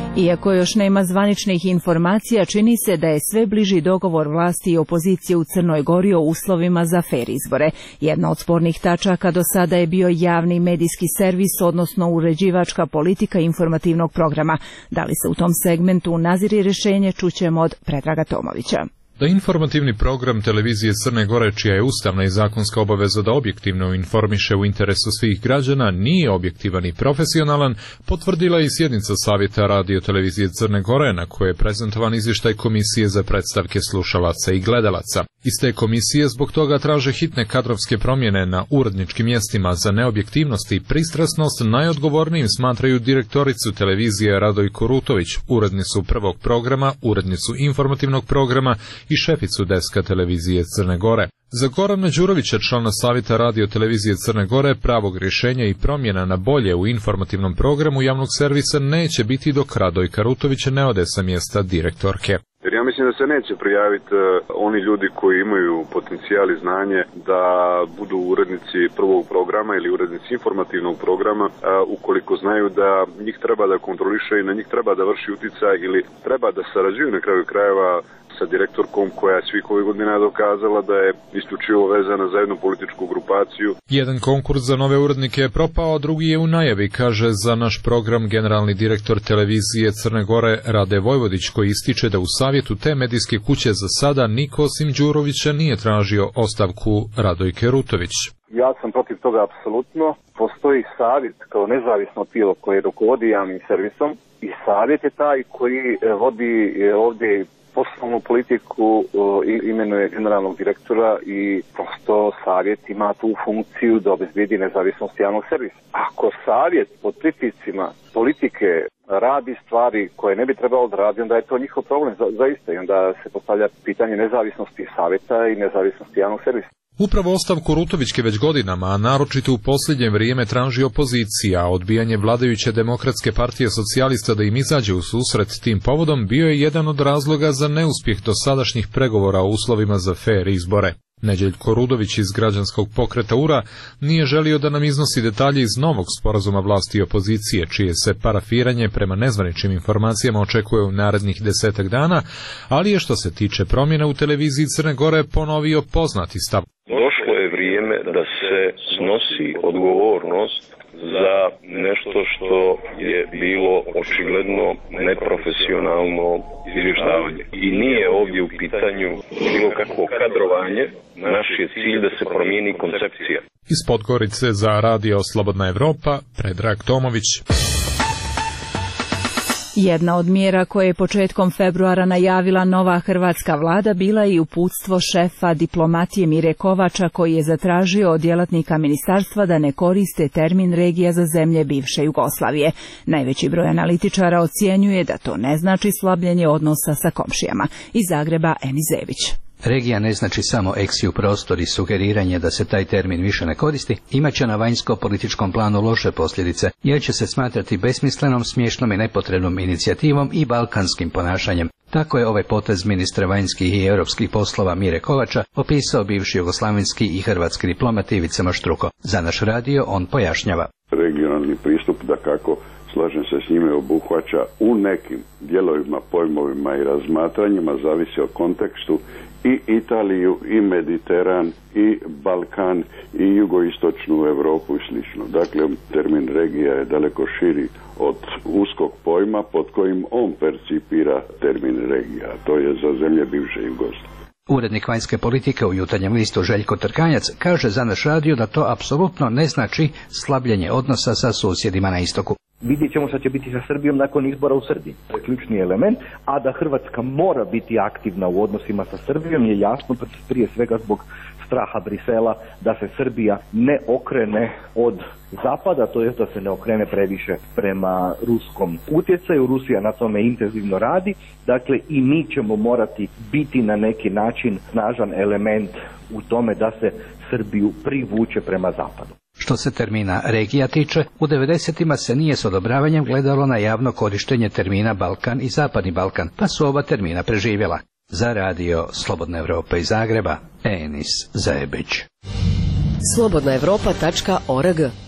Iako još nema zvaničnih informacija, čini se da je sve bliži dogovor vlasti i opozicije u Crnoj Gori o uslovima za fer izbore. Jedna od spornih tačaka do sada je bio javni medijski servis, odnosno uređivačka politika informativnog programa. Da li se u tom segmentu naziri rješenje, čućemo od Predraga Tomovića. Da informativni program televizije Crne Gore, čija je ustavna i zakonska obaveza da objektivno informiše u interesu svih građana, nije objektivan i profesionalan, potvrdila i sjednica Savjeta radio televizije Crne Gore, na kojoj je prezentovan izvještaj Komisije za predstavke slušalaca i gledalaca. Iz te komisije zbog toga traže hitne kadrovske promjene na uredničkim mjestima. Za neobjektivnost i pristrasnost najodgovornijim smatraju direktoricu televizije Radojku Rutović, urednicu prvog programa, urednicu informativnog programa i šeficu deska televizije Crne Gore. Za Gorana Đurovića, člana Savjeta radio televizije Crne Gore, pravog rješenja i promjena na bolje u informativnom programu javnog servisa neće biti dok Radojka Rutović ne ode sa mjesta direktorke. Jer ja mislim da se neće prijaviti uh, oni ljudi koji imaju potencijal i znanje da budu urednici prvog programa ili urednici informativnog programa, uh, ukoliko znaju da njih treba da kontroliše i na njih treba da vrši uticaj ili treba da sarađuju na kraju krajeva sa direktorkom koja je svih ovih godina dokazala da je isključivo vezana za jednu političku grupaciju. Jedan konkurs za nove urednike je propao, a drugi je u najavi, kaže za naš program generalni direktor televizije Crne Gore Rade Vojvodić, koji ističe da u savjetu te medijske kuće za sada niko osim Đurovića nije tražio ostavku Radojke Rutović. Ja sam protiv toga apsolutno. Postoji savjet kao nezavisno tijelo koje rukovodi javnim servisom i savjet je taj koji vodi ovdje poslovnu politiku, imenuje generalnog direktora i prosto savjet ima tu funkciju da obezbedi nezavisnost javnog servisa. Ako savjet pod pritiscima politike radi stvari koje ne bi trebalo da radi, onda je to njihov problem za, zaista i onda se postavlja pitanje nezavisnosti savjeta i nezavisnosti javnog servisa. Upravo ostavku Rutovićke već godinama, a naročito u posljednje vrijeme traži opozicija, a odbijanje vladajuće Demokratske partije socijalista da im izađe u susret tim povodom bio je jedan od razloga za neuspjeh dosadašnjih pregovora o uslovima za fer izbore. Neđeljko Rudović iz građanskog pokreta U R A nije želio da nam iznosi detalje iz novog sporazuma vlasti i opozicije, čije se parafiranje prema nezvaničnim informacijama očekuje u narednih desetak dana, ali je što se tiče promjena u televiziji Crne Gore ponovio poznati stav. Došlo je vrijeme da se snosi odgovornost za nešto što je bilo očigledno neprofesionalno izvještavanje. I nije ovdje u pitanju bilo kakvo kadrovanje, naš je cilj da se promijeni koncepcija. Iz Podgorice za radio Slobodna Evropa, Predrag Tomović. Jedna od mjera koje je početkom februara najavila nova hrvatska vlada bila je i uputstvo šefa diplomatije Mire Kovača, koji je zatražio od djelatnika ministarstva da ne koriste termin regija za zemlje bivše Jugoslavije. Najveći broj analitičara ocjenjuje da to ne znači slabljenje odnosa sa komšijama. Iz Zagreba Eni Zević. Regija ne znači samo eksiju prostor i sugeriranje da se taj termin više ne koristi, imaće na vanjsko-političkom planu loše posljedice, jer će se smatrati besmislenom, smiješnom i nepotrebnom inicijativom i balkanskim ponašanjem. Tako je ovaj potez ministra vanjskih i europskih poslova Mire Kovača opisao bivši jugoslavenski i hrvatski diplomat Ivica Maštruko. Za naš radio on pojašnjava. Regionalni pristup, da kako slažem se s njime, obuhvaća u nekim dijelovima, pojmovima i razmatranjima, zavisi o kontekstu, i Italiju, i Mediteran, i Balkan, i jugoistočnu Europu i slično. Dakle, termin regija je daleko širi od uskog pojma pod kojim on percipira termin regija. To je za zemlje bivše Jugoslavije. Urednik vanjske politike u Jutarnjem listu Željko Trkanjac kaže za naš radio da to apsolutno ne znači slabljenje odnosa sa susjedima na istoku. Vidjet ćemo šta će biti sa Srbijom nakon izbora u Srbiji. To je ključni element, a da Hrvatska mora biti aktivna u odnosima sa Srbijom je jasno prije svega zbog straha Brisela da se Srbija ne okrene od zapada, to jest da se ne okrene previše prema ruskom utjecaju. Rusija na tome intenzivno radi, dakle i mi ćemo morati biti na neki način snažan element u tome da se Srbiju privuče prema zapadu. Što se termina regija tiče, u devedesetima se nije s odobravanjem gledalo na javno korištenje termina Balkan i Zapadni Balkan, pa su oba termina preživjela. Za radio Slobodna Evropa iz Zagreba, Enis Zajebić. slobodna evropa tačka org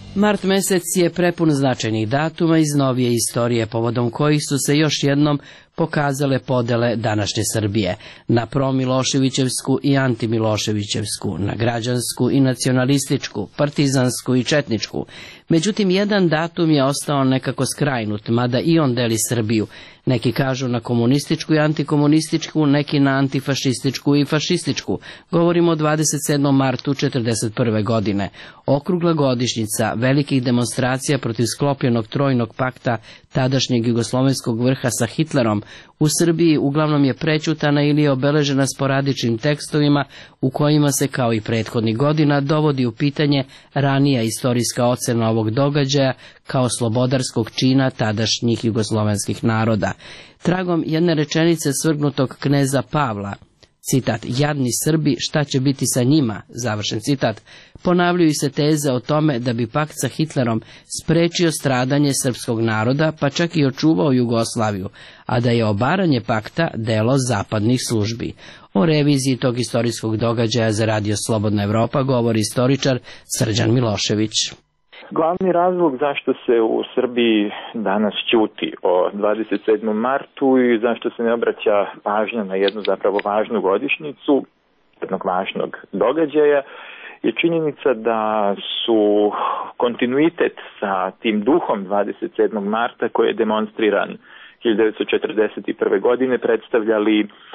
Mart mesec je prepun značajnih datuma iz novije istorije, povodom kojih su se još jednom pokazale podele današnje Srbije na promiloševićevsku i antimiloševićevsku, na građansku i nacionalističku, partizansku i četničku. Međutim, jedan datum je ostao nekako skrajnut, mada i on deli Srbiju. Neki kažu na komunističku i antikomunističku, neki na antifašističku i fašističku. Govorimo o dvadeset sedmom martu četrdeset prve godine. Okrugla godišnjica velikih demonstracija protiv sklopljenog trojnog pakta tadašnjeg jugoslovenskog vrha sa Hitlerom u Srbiji uglavnom je prećutana ili je obeležena sporadičnim tekstovima u kojima se, kao i prethodnih godina, dovodi u pitanje ranija istorijska ocena ovog događaja kao slobodarskog čina tadašnjih jugoslovenskih naroda. Tragom jedne rečenice svrgnutog kneza Pavla, citat, jadni Srbi, šta će biti sa njima, završen citat, ponavljaju se teze o tome da bi pakt sa Hitlerom sprečio stradanje srpskog naroda, pa čak i očuvao Jugoslaviju, a da je obaranje pakta delo zapadnih službi. O reviziji tog istorijskog događaja za Radio Slobodna Evropa govori istoričar Srđan Milošević. Glavni razlog zašto se u Srbiji danas ćuti o dvadeset sedmom martu i zašto se ne obraća pažnja na jednu zapravo važnu godišnjicu, jednog važnog događaja, je činjenica da su kontinuitet sa tim duhom dvadeset sedmog marta koji je demonstriran hiljadu devetsto četrdeset prve godine predstavljali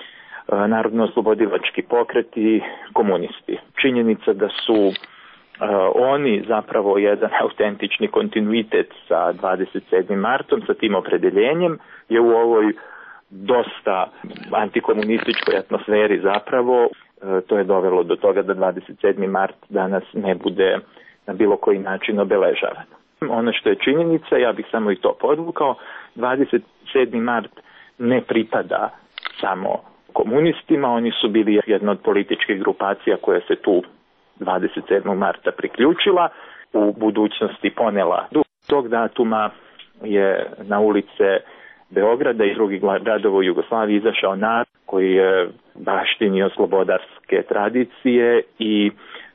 narodno-oslobodilački pokret i komunisti. Činjenica da su Uh, oni zapravo jedan autentični kontinuitet sa dvadeset sedmim martom, sa tim opredeljenjem, je u ovoj dosta antikomunističkoj atmosferi zapravo, uh, to je dovelo do toga da dvadeset sedmi mart danas ne bude na bilo koji način obeležavan. Ono što je činjenica, ja bih samo i to podvukao, dvadeset sedmi mart ne pripada samo komunistima, oni su bili jedna od političkih grupacija koja se tu dvadeset sedmog marta priključila, u budućnosti ponela duh tog datuma, je na ulice Beograda i drugih gradova u Jugoslaviji izašao narod koji je baštinio slobodarske tradicije i e,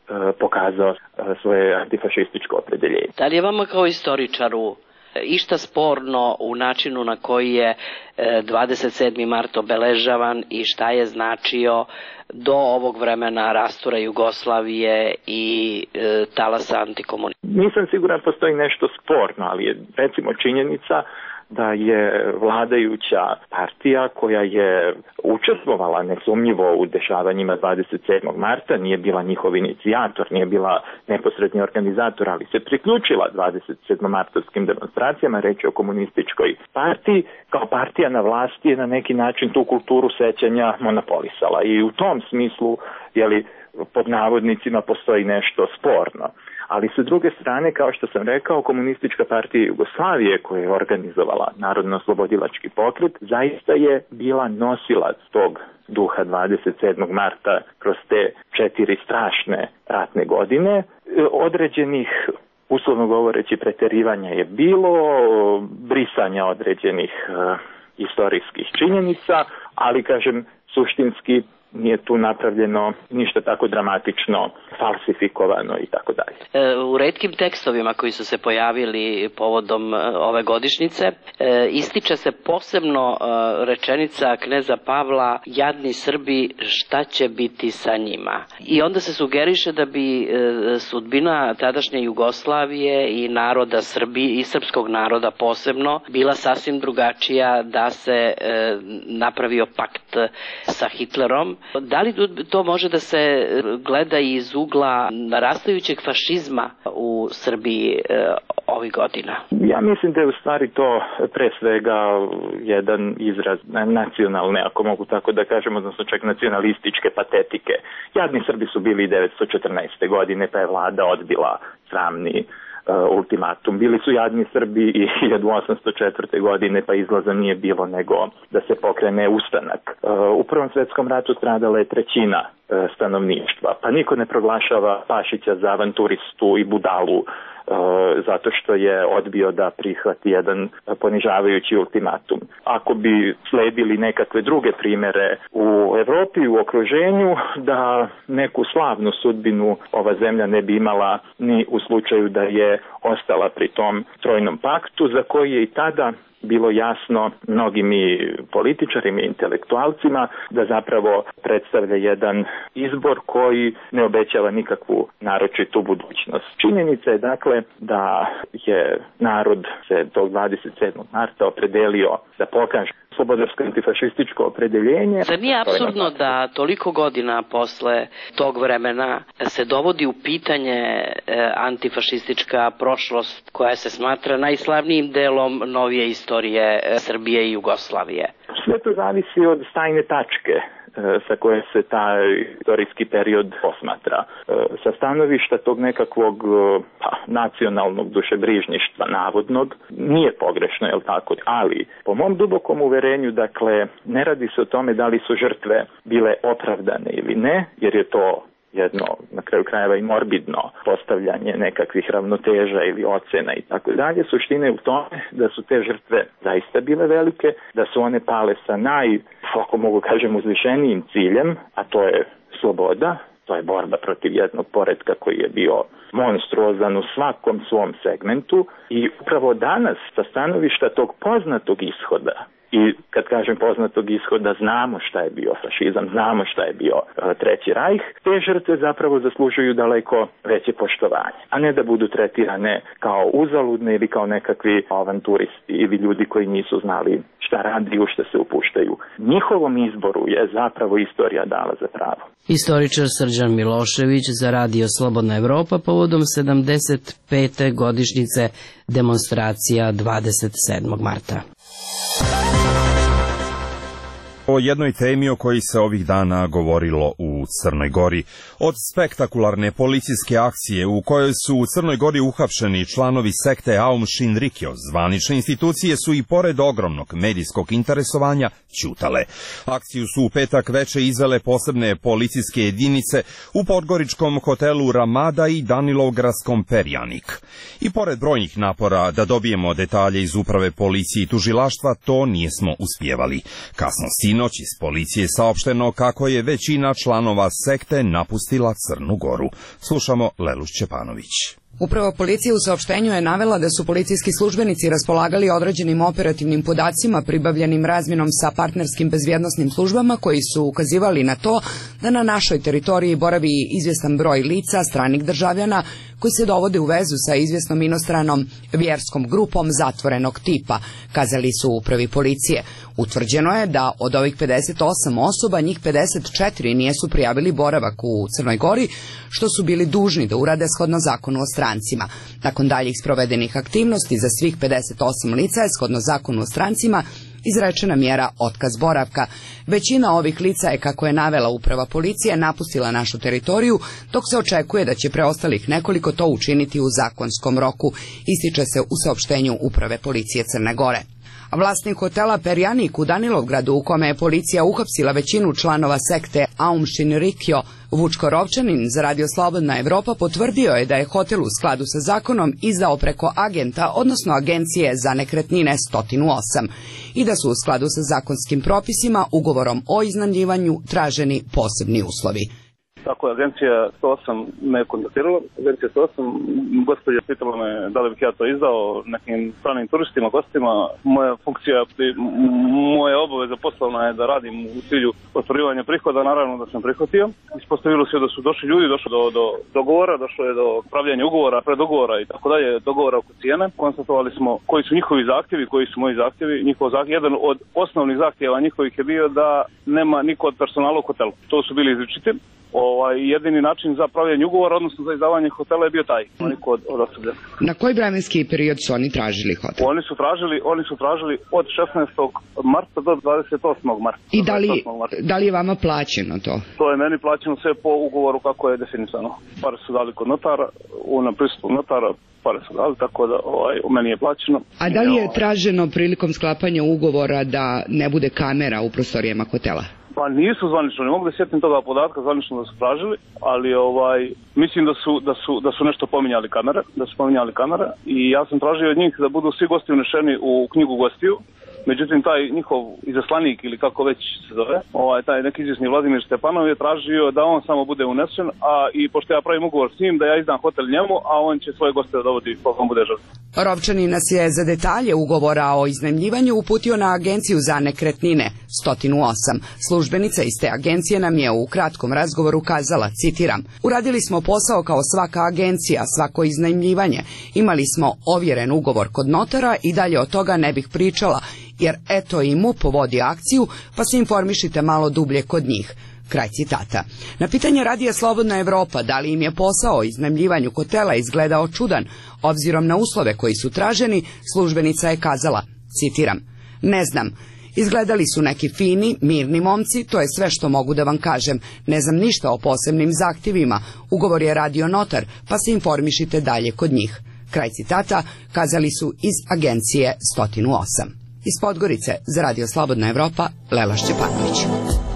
pokazao svoje antifašističko opredeljenje. Da li je vama kao istoričaru išta sporno u načinu na koji je dvadeset sedmi mart obeležavan i šta je značio do ovog vremena rastura Jugoslavije i e, talasa antikomunizma? Nisam siguran postoji nešto sporno, ali je recimo činjenica da je vladajuća partija koja je učestvovala nesumnjivo u dešavanjima dvadeset sedmog marta, nije bila njihov inicijator, nije bila neposredni organizator, ali se priključila dvadeset sedmomartovskim demonstracijama, reći o komunističkoj partiji, kao partija na vlasti je na neki način tu kulturu sećanja monopolisala. I u tom smislu, jeli, pod navodnicima postoji nešto sporno. Ali sa druge strane, kao što sam rekao, Komunistička partija Jugoslavije koja je organizovala Narodno-oslobodilački pokret, zaista je bila nosilac tog duha dvadeset sedmog marta kroz te četiri strašne ratne godine. Određenih, uslovno govoreći, preterivanja je bilo, brisanja određenih uh, istorijskih činjenica, ali, kažem, suštinski nije tu napravljeno ništa tako dramatično, falsifikovano i tako dalje. U retkim tekstovima koji su se pojavili povodom ove godišnjice ističe se posebno rečenica kneza Pavla, jadni Srbi, šta će biti sa njima? I onda se sugeriše da bi sudbina tadašnje Jugoslavije i naroda Srbije i srpskog naroda posebno bila sasvim drugačija da se napravio pakt sa Hitlerom. Da li to može da se gleda iz ugla narastajućeg fašizma u Srbiji e, ovih godina? Ja mislim da je u stvari to pre svega jedan izraz nacionalne, ako mogu tako da kažem, odnosno čak nacionalističke patetike. Jadni Srbi su bili devetsto četrnaeste. godine, pa je vlada odbila sramni Uh, ultimatum. Bili su jadni Srbi i hiljadu osamsto četvrte. godine, pa izlaza nije bilo nego da se pokrene ustanak. Uh, u Prvom svetskom ratu stradala je trećina uh, stanovništva, pa niko ne proglašava Pašića za avanturistu i budalu, uh, zato što je odbio da prihvati jedan ponižavajući ultimatum. Ako bi sledili nekakve druge primere u Evropi, u okruženju, da neku slavnu sudbinu ova zemlja ne bi imala ni u slučaju da je ostala pri tom trojnom paktu, za koji je i tada bilo jasno mnogim i političarima i intelektualcima da zapravo predstavlja jedan izbor koji ne obećava nikakvu naročitu budućnost. Činjenica je dakle da je narod se tog dvadeset sedmog marta opredelio da pokaže slobodarsko antifašističko opredeljenje. Zar nije apsurdno da toliko godina posle tog vremena se dovodi u pitanje antifašistička prošlost koja se smatra najslavnijim delom novije istorije Srbije i Jugoslavije? Sve to zavisi od stajne tačke sa koje se taj istorijski period posmatra. Sa stanovišta tog nekakvog pa, nacionalnog dušebrižništva navodnog nije pogrešno, je li tako? Ali po mom dubokom uverenju, dakle, ne radi se o tome da li su žrtve bile opravdane ili ne, jer je to jedno, na kraju krajeva i morbidno postavljanje nekakvih ravnoteža ili ocena i tako dalje. Suština je u tome da su te žrtve zaista bile velike, da su one pale sa naj, ako mogu kažem, uzvišenijim ciljem, a to je sloboda, to je borba protiv jednog poretka koji je bio monstruozan u svakom svom segmentu i upravo danas sa stanovišta tog poznatog ishoda, i kad kažem poznatog ishoda, znamo šta je bio fašizam, znamo šta je bio uh, Treći rajh, te žrtve zapravo zaslužuju daleko veće poštovanje, a ne da budu tretirane kao uzaludne ili kao nekakvi avanturisti ili ljudi koji nisu znali šta radi i u šta se upuštaju. Njihovom izboru je zapravo istorija dala za pravo. Istoričar Srđan Milošević za Radio Slobodna Evropa povodom sedamdeset pete godišnjice demonstracija dvadeset sedmog marta. O jednoj temi o kojoj se ovih dana govorilo u Crnoj Gori. Od spektakularne policijske akcije u kojoj su u Crnoj Gori uhapšeni članovi sekte Aum Shinrikyo, zvanične institucije su i pored ogromnog medijskog interesovanja ćutale. Akciju su u petak veče izvele posebne policijske jedinice u podgoričkom hotelu Ramada i Danilovgradskom Perjanik. I pored brojnih napora da dobijemo detalje iz uprave policije i tužilaštva, to nijesmo uspjevali. Kasno sinoć iz policije saopšteno kako je većina članova sekte napustila Crnu Goru. Slušamo Lelu Šćepanović. Uprava policije u saopštenju je navela da su policijski službenici raspolagali određenim operativnim podacima pribavljenim razmjenom sa partnerskim bezbjednosnim službama koji su ukazivali na to da na našoj teritoriji boravi izvjestan broj lica, stranih državljana, koji se dovode u vezu sa izvjesnom inostranom vjerskom grupom zatvorenog tipa, kazali su u upravi policije. Utvrđeno je da od ovih pedeset osam osoba, njih pedeset četiri nijesu prijavili boravak u Crnoj Gori, što su bili dužni da urade shodno zakonu o strancima. Nakon daljih sprovedenih aktivnosti za svih pedeset osam lica je shodno zakonu o strancima izrečena mjera otkaz boravka. Većina ovih lica je, kako je navela uprava policije, napustila našu teritoriju, dok se očekuje da će preostalih nekoliko to učiniti u zakonskom roku, ističe se u saopštenju uprave policije Crne Gore. Vlasnik hotela Perjanik u Danilovgradu, u kome je policija uhapsila većinu članova sekte Aum Shinrikyo, Vučko Rovčanin za Radio Slobodna Evropa potvrdio je da je hotel u skladu sa zakonom izdao preko agenta, odnosno agencije za nekretnine sto osam, i da su u skladu sa zakonskim propisima ugovorom o iznajmljivanju traženi posebni uslovi. Tako je, agencija sto osam me kontaktirala. Agencija sto osam, gospođa pitala me da li bih ja to izdao nekim stranim turistima, gostima. Moja funkcija, moja obaveza poslovna je da radim u cilju ostvarivanja prihoda, naravno da sam prihvatio. Ispostavilo se da su došli ljudi, došlo do, do dogovora, došlo je do pravljanja ugovora, predogovora i tako dalje, dogovora oko cijene. Konstatovali smo koji su njihovi zahtjevi, koji su moji zahtjevi. Njihov zahtjev, jedan od osnovnih zahtjeva njihovih je bio da nema niko od personala u hotelu. To su bili izričiti. Ovaj, jedini način za pravljanje ugovora, odnosno za izdavanje hotela je bio taj, oni kod od osoblja. Na koji vremenski period su oni tražili hotel? Oni su tražili, oni su tražili od šesnaestog marta do dvadeset osmog marta. I da li, da li je vama plaćeno to? To je meni plaćeno sve po ugovoru kako je definisano. Pare su dali kod notara, na pristupu notara, pare su dali, tako da ovaj, u meni je plaćeno. A da li je traženo prilikom sklapanja ugovora da ne bude kamera u prostorijama hotela? Pa nisu zvanično, ne mogu da sjetim toga podatka zvanično da su tražili, ali ovaj mislim da su da su da su nešto pominjali kamere, da su pominjali kamere i ja sam tražio od njih da budu svi gosti unešeni u knjigu gostiju. Međutim, taj njihov izaslanik ili kako već se zove, ovaj, taj neki izvjesni Vladimir Stepanov je tražio da on samo bude unesen, a i pošto ja pravim ugovor s njim da ja izdam hotel njemu, a on će svoje goste da dovodi koliko on bude želio. Rovčani nas je za detalje ugovora o iznajmljivanju uputio na Agenciju za nekretnine sto osam. Službenica iz te agencije nam je u kratkom razgovoru kazala, citiram, uradili smo posao kao svaka agencija, svako iznajmljivanje. Imali smo ovjeren ugovor kod notara i dalje od toga ne bih pričala, jer eto i M U P vodi akciju, pa se informišite malo dublje kod njih. Kraj citata. Na pitanje Radija Slobodna Evropa da li im je posao o iznajmljivanju hotela izgledao čudan, obzirom na uslove koji su traženi, službenica je kazala, citiram, ne znam, izgledali su neki fini, mirni momci, to je sve što mogu da vam kažem, ne znam ništa o posebnim zahtjevima, ugovor je radio notar, pa se informišite dalje kod njih. Kraj citata, kazali su iz agencije sto osam. Iz Podgorice za Radio Slobodna Evropa, Lela Šćepanović.